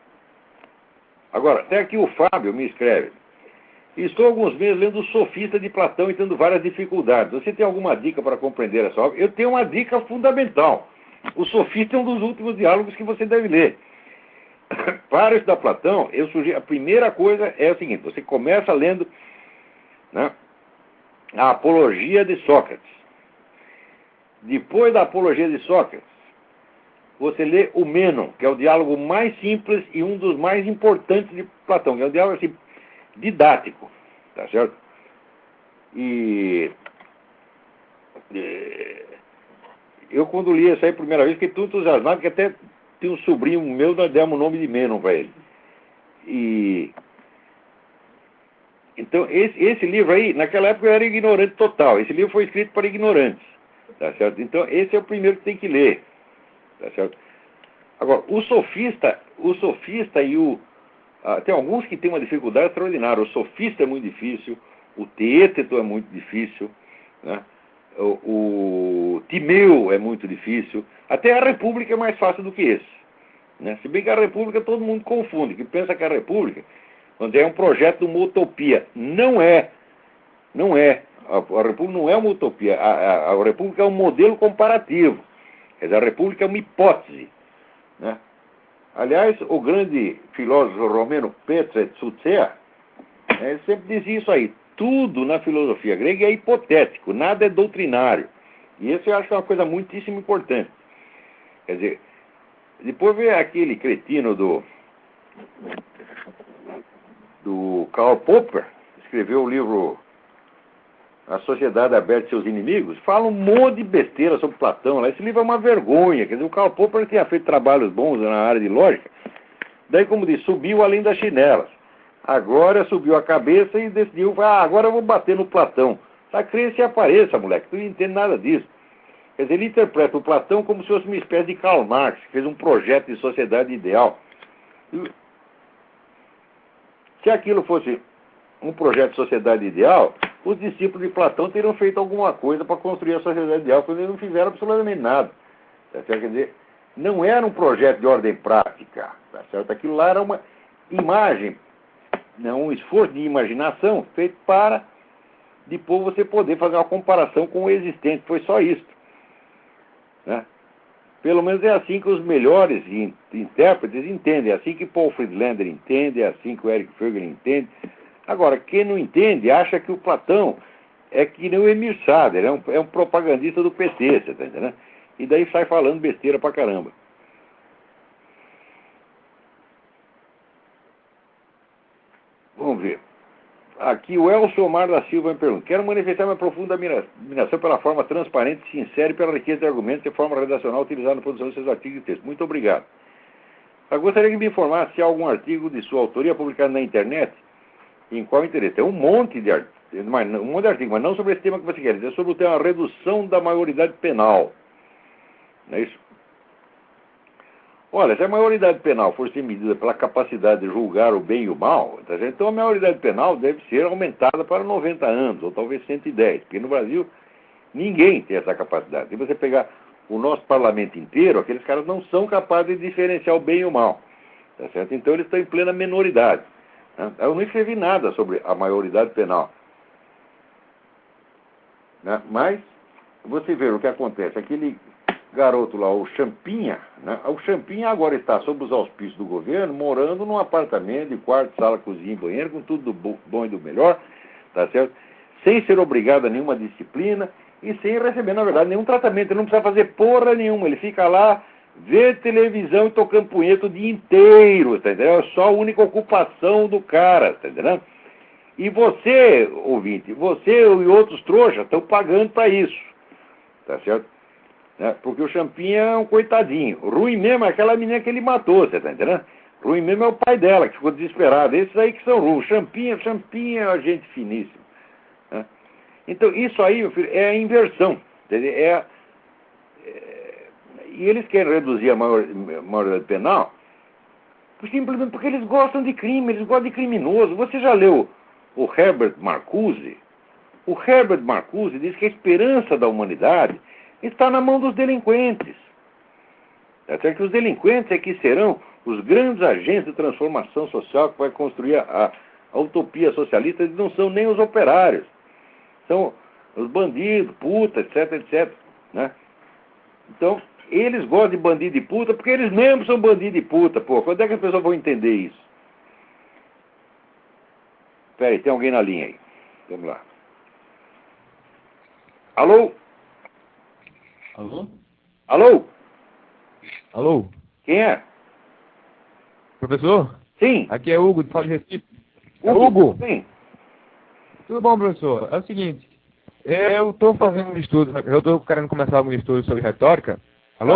Speaker 2: Agora, até aqui o Fábio me escreve. Estou há alguns meses lendo o Sofista de Platão e tendo várias dificuldades. Você tem alguma dica para compreender essa obra? Eu tenho uma dica fundamental. O Sofista é um dos últimos diálogos que você deve ler. Para estudar Platão, eu sugiro, a primeira coisa é o seguinte, você começa lendo, né, a Apologia de Sócrates. Depois da Apologia de Sócrates, você lê o Mênon, que é o diálogo mais simples e um dos mais importantes de Platão, que é um diálogo assim, didático, tá certo? E eu quando li isso aí a primeira vez, fiquei tão entusiasmado que até tem um sobrinho meu, nós demos o nome de Mênon para ele. Então, esse livro aí, naquela época eu era ignorante total. Esse livro foi escrito para ignorantes, tá certo? Então, esse é o primeiro que tem que ler, tá certo? Agora, o sofista e tem alguns que têm uma dificuldade extraordinária. O sofista é muito difícil, o teéteto é muito difícil, né? O Timeu é muito difícil. Até a República é mais fácil do que esse. Né? Se bem que a República todo mundo confunde, que pensa que a República é um projeto de uma utopia. Não é. Não é. A República não é uma utopia. A República é um modelo comparativo. Quer dizer, a República é uma hipótese. Né? Aliás, o grande filósofo romeno Petre Tsutsea, ele sempre dizia isso aí. Tudo na filosofia grega é hipotético, nada é doutrinário. E isso eu acho que é uma coisa muitíssimo importante. Quer dizer, depois vem aquele cretino do Karl Popper, escreveu o livro A Sociedade Aberta e Seus Inimigos, fala um monte de besteira sobre Platão lá. Esse livro é uma vergonha. Quer dizer, o Karl Popper tinha feito trabalhos bons na área de lógica, daí, como diz, subiu além das chinelas. Agora subiu a cabeça e decidiu, agora eu vou bater no Platão. Tá, cresça e apareça, moleque, tu não entende nada disso. Quer dizer, ele interpreta o Platão como se fosse uma espécie de Karl Marx, que fez um projeto de sociedade ideal. Se aquilo fosse um projeto de sociedade ideal, os discípulos de Platão teriam feito alguma coisa para construir a sociedade ideal, quando eles não fizeram absolutamente nada. Tá certo? Quer dizer, não era um projeto de ordem prática. Tá certo? Aquilo lá era uma imagem, um esforço de imaginação feito para depois você poder fazer uma comparação com o existente. Foi só isso. Né? Pelo menos é assim que os melhores intérpretes entendem, é assim que Paul Friedlander entende, é assim que o Eric Fögel entende. Agora, quem não entende acha que o Platão é que nem o Emir Sader, é um propagandista do PT, você tá entendendo? E daí sai falando besteira pra caramba. Vamos ver. Aqui o Elcio Omar da Silva me pergunta: quero manifestar minha profunda admiração pela forma transparente, sincera e pela riqueza de argumentos e forma redacional utilizada na produção de seus artigos e textos. Muito obrigado. Eu gostaria que me informasse se há algum artigo de sua autoria publicado na internet e em qual interesse. Tem um monte de artigos, mas não sobre esse tema que você quer dizer, sobre o tema redução da maioridade penal. Não é isso? Olha, se a maioridade penal for ser medida pela capacidade de julgar o bem e o mal, tá, então a maioridade penal deve ser aumentada para 90 anos, ou talvez 110, porque no Brasil ninguém tem essa capacidade. Se você pegar o nosso parlamento inteiro, aqueles caras não são capazes de diferenciar o bem e o mal. Tá certo? Então eles estão em plena minoridade. Né? Eu não escrevi nada sobre a maioridade penal. Né? Mas você vê o que acontece. Aquele garoto lá, o Champinha, né? O Champinha agora está sob os auspícios do governo, morando num apartamento de quarto, sala, cozinha e banheiro, com tudo do bom e do melhor, tá certo? Sem ser obrigado a nenhuma disciplina e sem receber, na verdade, nenhum tratamento. Ele não precisa fazer porra nenhuma, ele fica lá, vê televisão e tocando punheta o dia inteiro, tá entendendo? É só a única ocupação do cara, tá entendendo? E você, ouvinte, você e outros trouxas estão pagando para isso, tá certo? Porque o Champinha é um coitadinho. Ruim mesmo é aquela menina que ele matou, você tá entendendo? Ruim mesmo é o pai dela, que ficou desesperado. Esses aí que são ruins. Champinha é gente finíssima. Né? Então, isso aí, meu filho, é a inversão. E eles querem reduzir a maioridade penal simplesmente porque eles gostam de crime, eles gostam de criminoso. Você já leu o Herbert Marcuse? O Herbert Marcuse diz que a esperança da humanidade está na mão dos delinquentes. Até que os delinquentes é que serão os grandes agentes de transformação social que vai construir a utopia socialista, eles não são nem os operários. São os bandidos, puta, etc, etc. Né? Então, eles gostam de bandido e puta porque eles mesmos são bandido e puta, pô. Quando é que as pessoas vão entender isso? Peraí, tem alguém na linha aí. Vamos lá. Alô?
Speaker 4: Alô?
Speaker 2: Alô?
Speaker 4: Alô?
Speaker 2: Quem é?
Speaker 4: Professor?
Speaker 2: Sim.
Speaker 4: Aqui é Hugo, de Fala de Recife.
Speaker 2: Hugo? Sim.
Speaker 4: Tudo bom, professor? É o seguinte, eu estou fazendo um estudo, eu estou querendo começar algum estudo sobre retórica. Alô?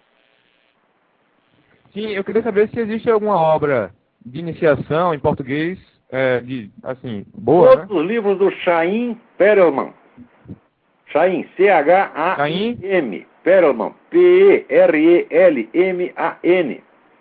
Speaker 4: Sim, eu queria saber se existe alguma obra de iniciação em português, boa,
Speaker 2: Todos os livros do Chaim Perelman. Chaim, C-H-A-I-M. Perelman, P-E-R-E-L-M-A-N.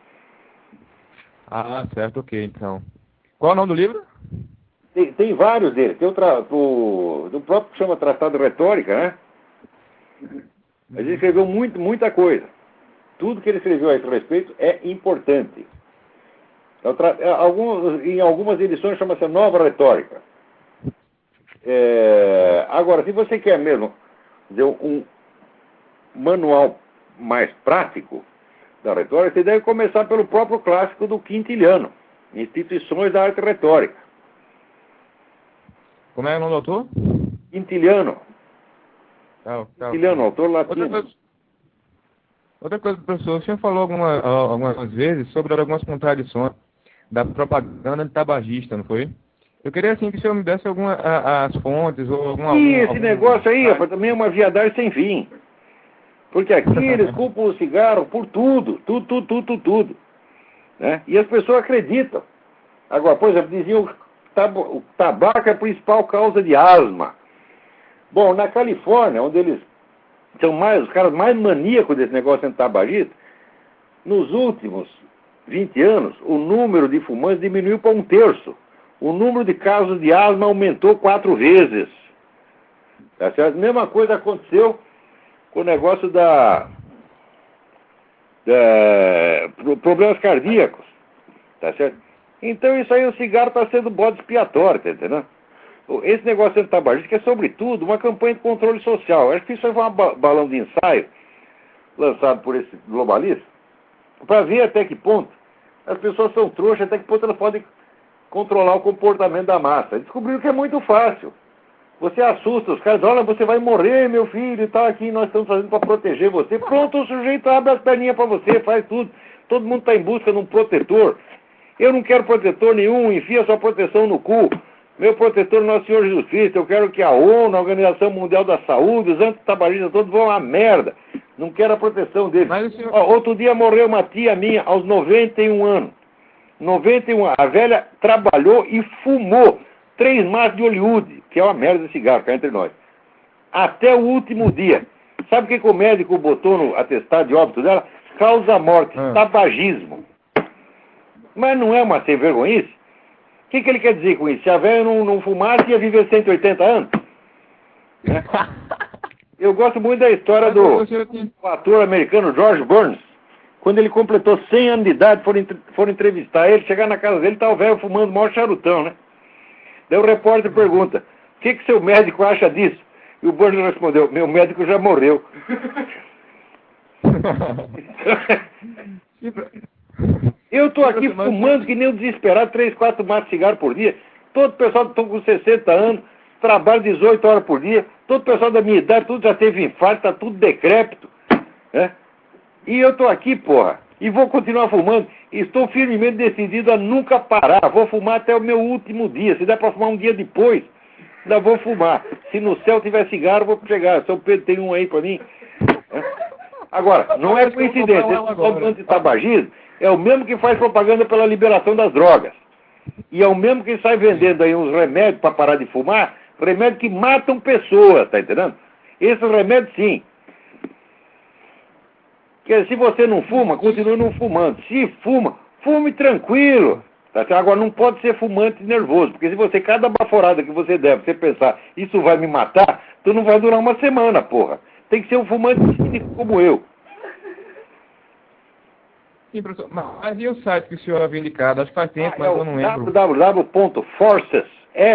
Speaker 4: Ah, certo, ok, então. Qual é o nome do livro?
Speaker 2: Tem vários deles. Tem do próprio que chama Tratado de Retórica, né? Ele escreveu muita coisa. Tudo que ele escreveu a esse respeito é importante. Em algumas edições chama-se Nova Retórica. Agora, se você quer mesmo dizer, um manual mais prático da retórica, você deve começar pelo próprio clássico do Quintiliano, Instituições da Arte Retórica.
Speaker 4: Como é o nome do autor?
Speaker 2: Quintiliano. Quintiliano, autor latino.
Speaker 4: Outra coisa, professor, o senhor falou algumas vezes sobre algumas contradições da propaganda tabagista, não foi? Eu queria, assim, que o senhor me desse as fontes ou alguma...
Speaker 2: Esse negócio aí, rapaz, também é uma viadagem sem fim. Porque aqui eles culpam o cigarro por tudo. Né? E as pessoas acreditam. Agora, por exemplo, diziam que o tabaco é a principal causa de asma. Bom, na Califórnia, onde eles são os caras mais maníacos desse negócio de tabagista, nos últimos 20 anos, o número de fumantes diminuiu para 1/3. O número de casos de asma aumentou 4 vezes. Tá certo? Mesma coisa aconteceu com o negócio problemas cardíacos. Tá certo? Então isso aí, o cigarro está sendo bode expiatório, tá entendendo? Esse negócio de tabagista que é, sobretudo, uma campanha de controle social. Acho que isso aí foi um balão de ensaio lançado por esse globalista, para ver até que ponto as pessoas são trouxas, até que ponto elas podem controlar o comportamento da massa. Descobriram que é muito fácil. Você assusta os caras, olha, você vai morrer, meu filho, e tal, aqui nós estamos fazendo para proteger você. Pronto, o sujeito abre as perninhas para você, faz tudo. Todo mundo está em busca de um protetor. Eu não quero protetor nenhum, enfia sua proteção no cu. Meu protetor é Nosso Senhor Jesus Cristo. Eu quero que a ONU, a Organização Mundial da Saúde, os antitabagistas todos vão à merda. Não quero a proteção deles.
Speaker 4: Senhor...
Speaker 2: Outro dia morreu uma tia minha aos 91 anos. 91 anos. A velha trabalhou e fumou 3 maços de Hollywood, que é uma merda de cigarro, cá entre nós. Até o último dia. Sabe o que o médico botou no atestado de óbito dela? Causa morte, tabagismo. Mas não é uma sem vergonhice? O que ele quer dizer com isso? Se a velha não fumasse, ia viver 180 anos? Né? Eu gosto muito da história do ator americano George Burns. Quando ele completou 100 anos de idade, foram entrevistar ele, chegar na casa dele, tá o velho fumando o maior charutão, né? Daí o repórter pergunta, o que seu médico acha disso? E o Burns respondeu, meu médico já morreu. Eu tô aqui fumando que nem um desesperado, 3, 4 maços de cigarro por dia. Todo o pessoal que estão com 60 anos, trabalha 18 horas por dia. Todo o pessoal da minha idade, tudo já teve infarto, tá tudo decrépito. Né? E eu tô aqui, porra, e vou continuar fumando. Estou firmemente decidido a nunca parar. Vou fumar até o meu último dia. Se der para fumar um dia depois, ainda vou fumar. Se no céu tiver cigarro, vou pegar. São Pedro tem um aí para mim. Agora, não é coincidência. Esse pessoal antitabagismo é o mesmo que faz propaganda pela liberação das drogas. E é o mesmo que sai vendendo aí uns remédios para parar de fumar, remédios que matam pessoas, tá entendendo? Esses remédios, sim. Porque se você não fuma, continue não fumando. Se fuma, fume tranquilo. Tá? Agora, não pode ser fumante nervoso, porque se você, cada baforada que você der, você pensar, isso vai me matar, tu não vai durar uma semana, porra. Tem que ser um fumante cínico como eu.
Speaker 4: Sim, professor. Mas e o site que o senhor havia indicado? Acho que faz tempo, mas eu não lembro.
Speaker 2: www.forces,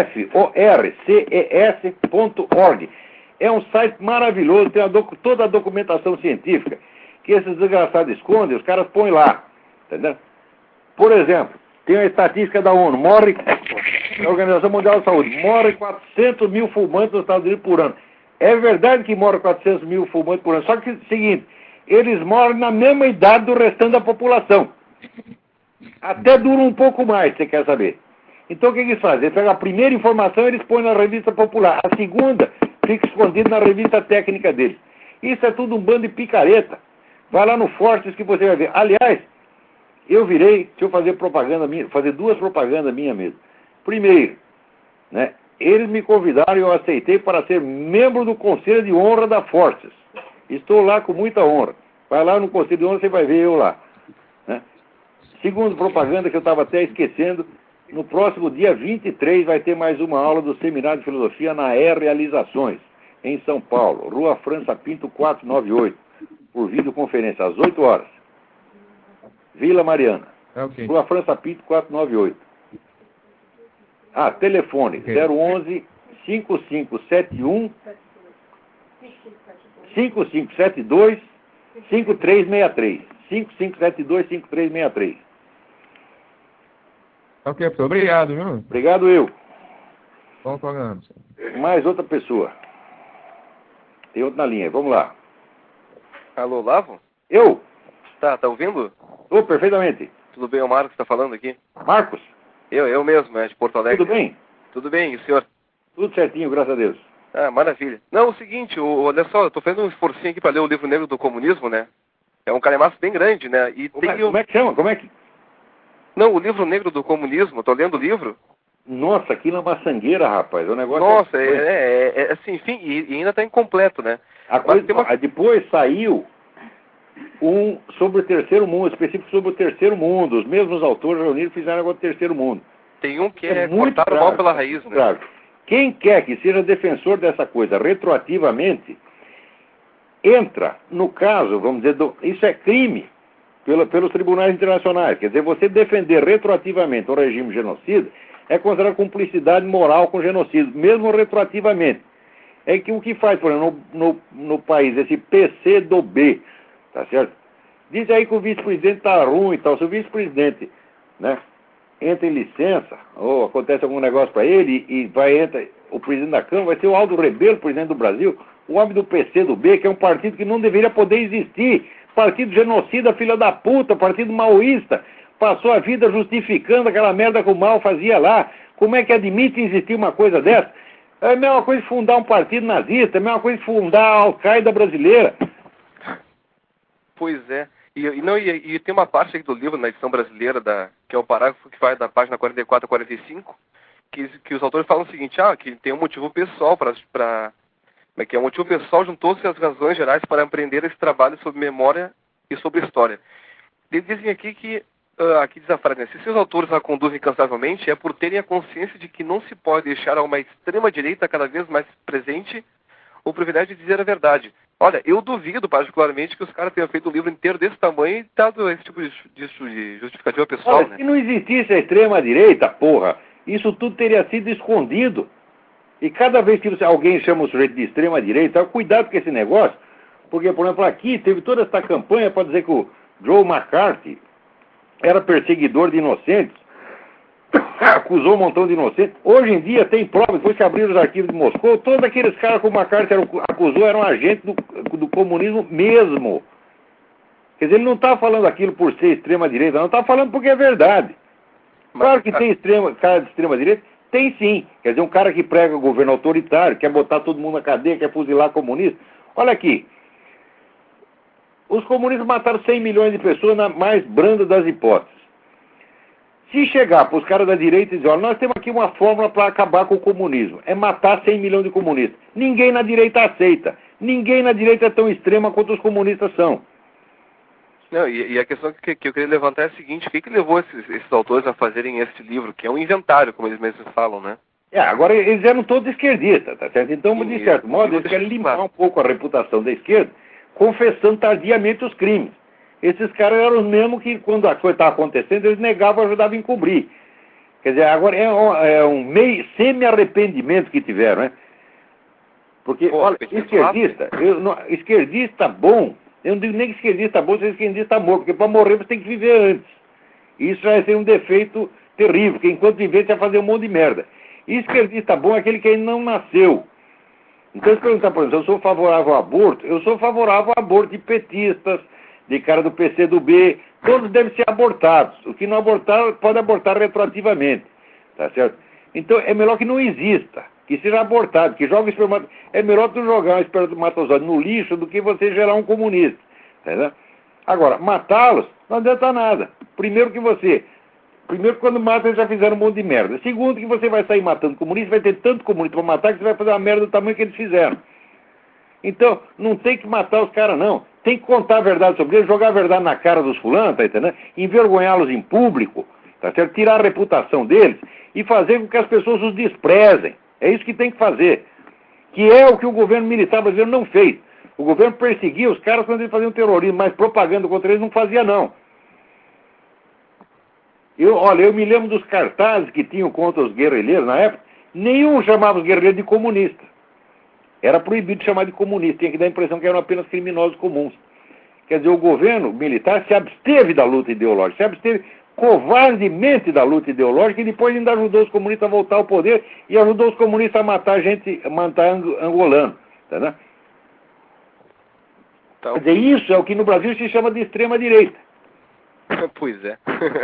Speaker 2: forces.org. É um site maravilhoso, tem toda a documentação científica que esses desgraçados escondem, os caras põem lá. Entendeu? Por exemplo, tem a estatística da ONU, a Organização Mundial da Saúde, morre 400 mil fumantes nos Estados Unidos por ano. É verdade que morre 400 mil fumantes por ano, só que é o seguinte, eles moram na mesma idade do restante da população. Até duram um pouco mais, você quer saber. Então o que eles fazem? Eles pegam a primeira informação e eles põem na revista popular. A segunda fica escondida na revista técnica deles. Isso é tudo um bando de picareta. Vai lá no Fortes que você vai ver. Aliás, eu virei, deixa eu fazer propaganda minha, fazer 2 propagandas minhas mesmo. Primeiro, né, eles me convidaram e eu aceitei para ser membro do Conselho de Honra da Forces. Estou lá com muita honra. Vai lá no Conselho de Honra, você vai ver eu lá. Né? Segundo propaganda que eu estava até esquecendo, no próximo dia 23 vai ter mais uma aula do Seminário de Filosofia na Realizações, em São Paulo, Rua França Pinto 498, por videoconferência, às 8 horas. Vila Mariana.
Speaker 4: Okay.
Speaker 2: Rua França Pinto 498. Telefone, okay. 011 5571 5572 5363. 5572 5363.
Speaker 4: Ok, professor. Obrigado, viu?
Speaker 2: Obrigado eu.
Speaker 4: Bom programa.
Speaker 2: Mais outra pessoa. Tem outro na linha. Vamos lá.
Speaker 5: Alô, Lavo?
Speaker 2: Eu?
Speaker 5: Tá ouvindo?
Speaker 2: Tô, perfeitamente.
Speaker 5: Tudo bem, é o Marcos que tá falando aqui?
Speaker 2: Marcos?
Speaker 5: Eu mesmo, de Porto Alegre.
Speaker 2: Tudo bem?
Speaker 5: Tudo bem, e o senhor?
Speaker 2: Tudo certinho, graças a Deus.
Speaker 5: Ah, maravilha. Não, o seguinte, olha só, eu tô fazendo um esforcinho aqui para ler o livro negro do comunismo, né? É um calhamaço bem grande, né? E
Speaker 2: como é que chama? Como é que...
Speaker 5: Não, o livro negro do comunismo, tô lendo o livro.
Speaker 2: Nossa, aquilo é uma sangueira, rapaz. O negócio
Speaker 5: Nossa, assim, enfim, e ainda tá incompleto, né?
Speaker 2: Depois saiu um sobre o terceiro mundo, específico sobre o terceiro mundo. Os mesmos autores reuniram e fizeram agora o terceiro mundo.
Speaker 5: Tem um que é cortar o mal pela raiz, né?
Speaker 2: Claro. Quem quer que seja defensor dessa coisa retroativamente, entra no caso, vamos dizer, isso é crime pelos tribunais internacionais. Quer dizer, você defender retroativamente o regime genocida é considerado cumplicidade moral com genocídio, mesmo retroativamente. É que o que faz, por exemplo, no país, esse PCdoB, tá certo? Diz aí que o vice-presidente está ruim e tal. Se o vice-presidente, né, entra em licença, ou acontece algum negócio para ele, e entra o presidente da Câmara, vai ser o Aldo Rebelo, presidente do Brasil, o homem do PCdoB, que é um partido que não deveria poder existir, partido genocida, filha da puta, partido maoísta, passou a vida justificando aquela merda que o Mao fazia lá. Como é que admite existir uma coisa dessa? É a mesma coisa de fundar um partido nazista, é a mesma coisa de fundar a Al-Qaeda brasileira.
Speaker 5: Pois é. E tem uma parte aqui do livro, na edição brasileira, que é o parágrafo que vai da página 44 a 45, que os autores falam o seguinte, que tem um motivo pessoal que é um motivo pessoal juntou-se às razões gerais para empreender esse trabalho sobre memória e sobre história. Eles dizem aqui que, aqui diz a frase, né, se seus autores a conduzem incansavelmente, é por terem a consciência de que não se pode deixar a uma extrema-direita cada vez mais presente o privilégio de dizer a verdade. Olha, eu duvido particularmente que os caras tenham feito um livro inteiro desse tamanho e dado esse tipo de justificativa pessoal,
Speaker 2: olha,
Speaker 5: né?
Speaker 2: Se não existisse a extrema-direita, porra, isso tudo teria sido escondido. E cada vez que alguém chama o sujeito de extrema-direita, cuidado com esse negócio, porque, por exemplo, aqui teve toda essa campanha para dizer que o Joe McCarthy era perseguidor de inocentes, acusou um montão de inocentes. Hoje em dia tem prova, depois que abriram os arquivos de Moscou, todos aqueles caras que o McCarthy acusou eram agentes do comunismo mesmo. Quer dizer, ele não está falando aquilo por ser extrema-direita, não está falando porque é verdade. Claro que tem cara de extrema-direita, tem sim. Quer dizer, um cara que prega o governo autoritário, quer botar todo mundo na cadeia, quer fuzilar comunista. Olha aqui, os comunistas mataram 100 milhões de pessoas na mais branda das hipóteses. Se chegar para os caras da direita e dizer, olha, nós temos aqui uma fórmula para acabar com o comunismo, é matar 100 milhões de comunistas. Ninguém na direita aceita. Ninguém na direita é tão extrema quanto os comunistas são.
Speaker 5: Não, e a questão que eu queria levantar é a seguinte, o que levou esses autores a fazerem esse livro, que é um inventário, como eles mesmos falam, né?
Speaker 2: Agora eles eram todos esquerdistas, tá certo? Então, sim, de certo modo, eles querem limpar um pouco a reputação da esquerda, confessando tardiamente os crimes. Esses caras eram os mesmos que, quando a coisa estava acontecendo, eles negavam e ajudavam a encobrir. Quer dizer, agora é um meio semi-arrependimento que tiveram, né? Porque, olha, esquerdista bom, eu não digo nem que esquerdista bom, seja esquerdista morto, porque para morrer você tem que viver antes. Isso vai ser um defeito terrível, porque enquanto viver você vai fazer um monte de merda. E esquerdista bom é aquele que ainda não nasceu. Então, se perguntar, por exemplo, eu sou favorável ao aborto, eu sou favorável ao aborto de petistas, de cara do PCdoB, todos devem ser abortados. O que não abortar, pode abortar retroativamente, tá certo? Então, é melhor que não exista, que seja abortado, que jogue espermatozoide. É melhor tu jogar um espermatozoide no lixo do que você gerar um comunista, tá certo? Agora, matá-los não adianta nada. Primeiro, quando mata, eles já fizeram um monte de merda. Segundo, que você vai sair matando comunistas, vai ter tanto comunista para matar que você vai fazer uma merda do tamanho que eles fizeram. Então, não tem que matar os caras, não. Tem que contar a verdade sobre eles, jogar a verdade na cara dos fulanos, tá entendendo? Envergonhá-los em público, tá certo? Tirar a reputação deles e fazer com que as pessoas os desprezem. É isso que tem que fazer. Que é o que o governo militar brasileiro não fez. O governo perseguia os caras quando eles faziam terrorismo, mas propaganda contra eles não fazia, não. Eu me lembro dos cartazes que tinham contra os guerrilheiros na época, nenhum chamava os guerrilheiros de comunistas. Era proibido chamar de comunista, tinha que dar a impressão que eram apenas criminosos comuns. Quer dizer, o governo militar se absteve da luta ideológica, se absteve covardemente da luta ideológica e depois ainda ajudou os comunistas a voltar ao poder e ajudou os comunistas a matar angolano. Tá, então, quer dizer, isso é o que no Brasil se chama de extrema-direita.
Speaker 5: Pois é.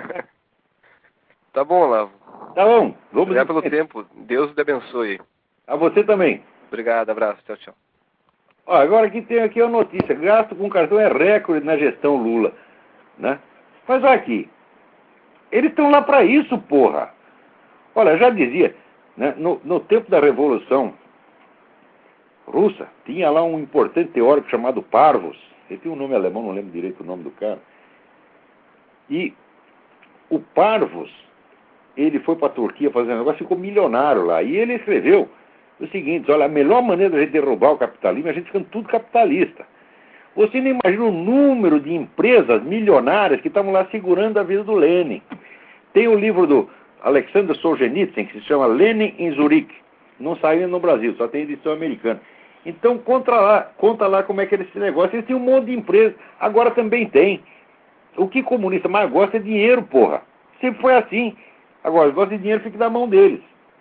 Speaker 5: Tá bom, Olavo.
Speaker 2: Tá bom. Vamos
Speaker 5: obrigado pelo tempo. Deus te abençoe.
Speaker 2: A você também.
Speaker 5: Obrigado, abraço. Tchau, tchau.
Speaker 2: Agora tem aqui a notícia. Gasto com cartão é recorde na gestão Lula. Né? Mas olha aqui. Eles estão lá para isso, porra. Olha, já dizia, né, no tempo da Revolução Russa, tinha lá um importante teórico chamado Parvus. Ele tinha um nome alemão, não lembro direito o nome do cara. E o Parvus, ele foi para a Turquia fazer um negócio, ficou milionário lá. E ele escreveu o seguinte, olha, a melhor maneira da gente derrubar o capitalismo é a gente ficando tudo capitalista. Você não imagina o número de empresas milionárias que estavam lá segurando a vida do Lenin. Tem o livro do Alexander Solzhenitsyn, que se chama Lenin em Zurique. Não saiu no Brasil, só tem edição americana. Então conta lá como é que é esse negócio. Eles têm um monte de empresa, agora também tem. O que comunista mais gosta é dinheiro, porra. Sempre foi assim. Agora, gosta de dinheiro, fica na mão deles.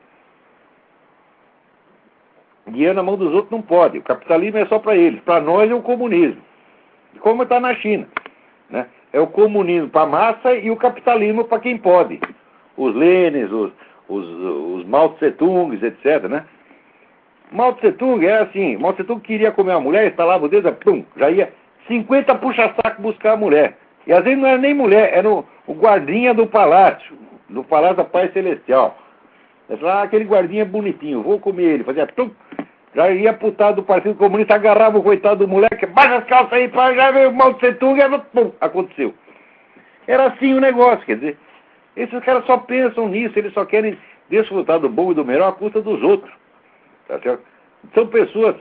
Speaker 2: Dinheiro na mão dos outros não pode. O capitalismo é só para eles. Para nós é o comunismo. Como está na China, né? É o comunismo para a massa e o capitalismo para quem pode. Os Lenins, os Mao Tse-tungs, etc., né? Mao Tse-tung é assim. Mao Tse-tung queria comer uma mulher, instalava o dedo, pum, já ia 50 puxa-saco buscar a mulher. E às vezes não era nem mulher, era o guardinha do Palácio da Paz Celestial. Aquele guardinha bonitinho, vou comer ele. Fazia pum, já ia pro tal do Partido Comunista, agarrava o coitado do moleque, baixa as calças aí, já veio o Mao Tse-tung, e pum, aconteceu. Era assim o negócio, quer dizer, esses caras só pensam nisso, eles só querem desfrutar do bom e do melhor à custa dos outros. Tá certo? São pessoas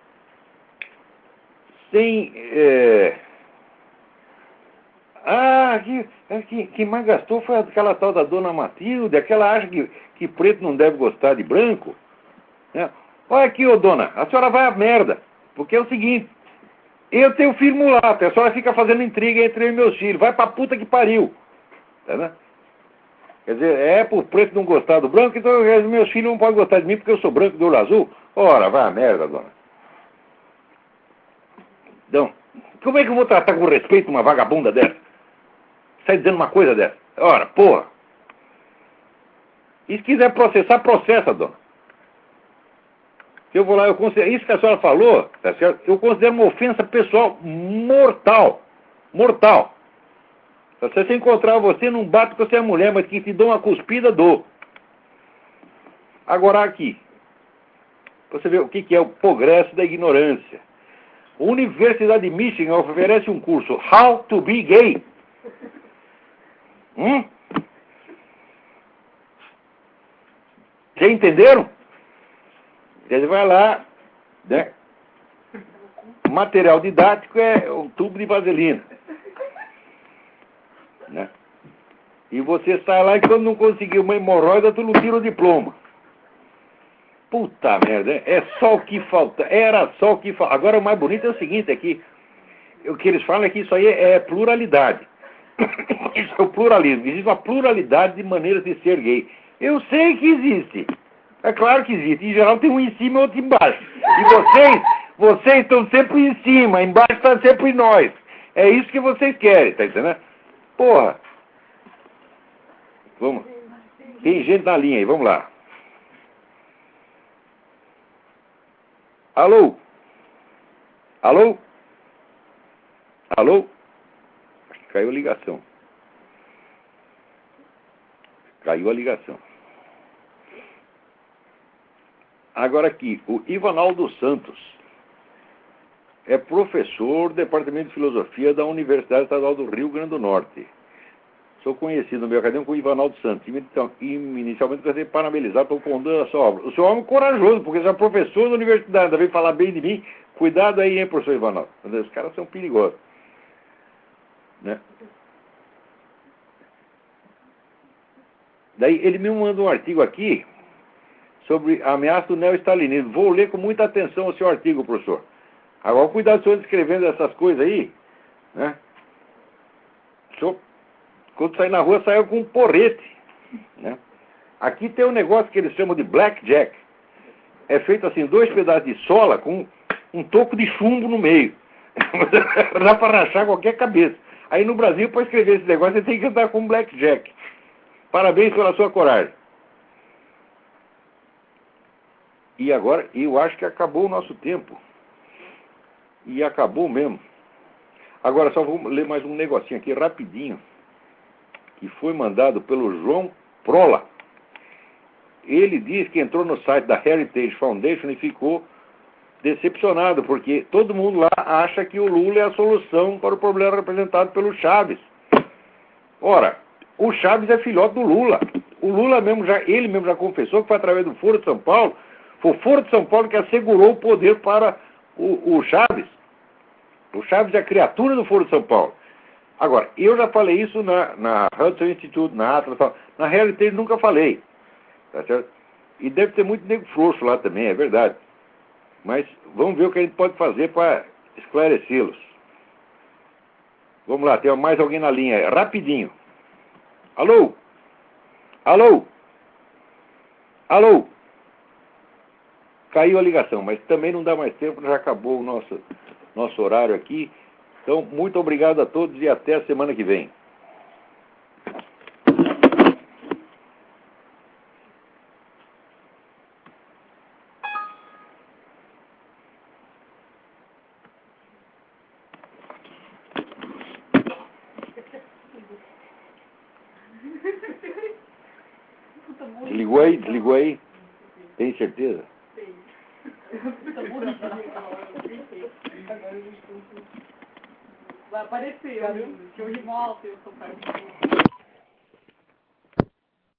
Speaker 2: sem... quem mais gastou foi aquela tal da Dona Matilde, aquela acha que preto não deve gostar de branco. Né? Olha aqui, ô dona, a senhora vai a merda, porque é o seguinte, eu tenho filho mulato, a senhora fica fazendo intriga entre eu e meus filhos, vai pra puta que pariu. Tá, né? Quer dizer, é por preto não gostar do branco, então meus filhos não podem gostar de mim porque eu sou branco de olho azul. Ora, vai a merda, dona. Então, como é que eu vou tratar com respeito uma vagabunda dessa? Sai dizendo uma coisa dessa? Ora, porra. E se quiser processar, processa, dona. Se eu vou lá, eu considero... Isso que a senhora falou, tá certo? Eu considero uma ofensa pessoal mortal. Mortal. Se você encontrar você, não bate porque você é mulher, mas que te dou uma cuspida, dou. Agora aqui. Você vê o que é o progresso da ignorância. A Universidade de Michigan oferece um curso How to be Gay. Vocês entenderam? Você vai lá, né? O material didático é um tubo de vaselina. Né? E você sai lá e quando não conseguiu uma hemorroida, tu não tira o diploma. Puta merda, é só o que falta. Era só o que falta. Agora o mais bonito é o seguinte, é que o que eles falam é que isso aí é pluralidade. Isso é o pluralismo. Existe uma pluralidade de maneiras de ser gay. Eu sei que existe. É claro que existe. Em geral tem um em cima e outro embaixo. E vocês estão sempre em cima, embaixo está sempre nós. É isso que vocês querem, tá entendendo? Porra. Vamos. Tem gente na linha aí, vamos lá. Alô? Alô? Alô? Acho que caiu a ligação. Caiu a ligação. Agora aqui, o Ivanaldo Santos é professor do Departamento de Filosofia da Universidade Estadual do Rio Grande do Norte. Sou conhecido no meu acadêmico como Ivanaldo Santos. Então, inicialmente, gostaria de parabenizar pelo condão da sua obra. O senhor é um homem corajoso, porque já é professor da universidade, ainda veio falar bem de mim. Cuidado aí, hein, professor Ivanaldo. Os caras são perigosos. Né? Daí, ele me manda um artigo aqui sobre a ameaça do neo-stalinismo. Vou ler com muita atenção o seu artigo, professor. Agora, cuidado, senhor, escrevendo essas coisas aí, né? O senhor, quando sair na rua, saiu com um porrete, né? Aqui tem um negócio que eles chamam de blackjack. É feito assim, 2 pedaços de sola com um toco de chumbo no meio. Dá para rachar qualquer cabeça. Aí no Brasil, para escrever esse negócio, você tem que andar com blackjack. Parabéns pela sua coragem. E agora, eu acho que acabou o nosso tempo. E acabou mesmo. Agora, só vou ler mais um negocinho aqui, rapidinho, que foi mandado pelo João Prola. Ele diz que entrou no site da Heritage Foundation e ficou decepcionado, porque todo mundo lá acha que o Lula é a solução para o problema representado pelo Chaves. Ora, o Chaves é filhote do Lula. O Lula mesmo ele mesmo já confessou que foi através do Foro de São Paulo. Foi o Foro de São Paulo que assegurou o poder para o Chaves. O Chaves é a criatura do Foro de São Paulo. Agora, eu já falei isso na Hudson Institute, na Atlas, na Heritage nunca falei. Tá certo? E deve ter muito nego frouxo lá também, é verdade. Mas vamos ver o que a gente pode fazer para esclarecê-los. Vamos lá, tem mais alguém na linha. Rapidinho. Alô? Alô? Alô? Caiu a ligação, mas também não dá mais tempo, já acabou o nosso horário aqui. Então, muito obrigado a todos e até a semana que vem. Desligou aí? Tem certeza?
Speaker 6: Vai aparecer, que eu remoto, eu sou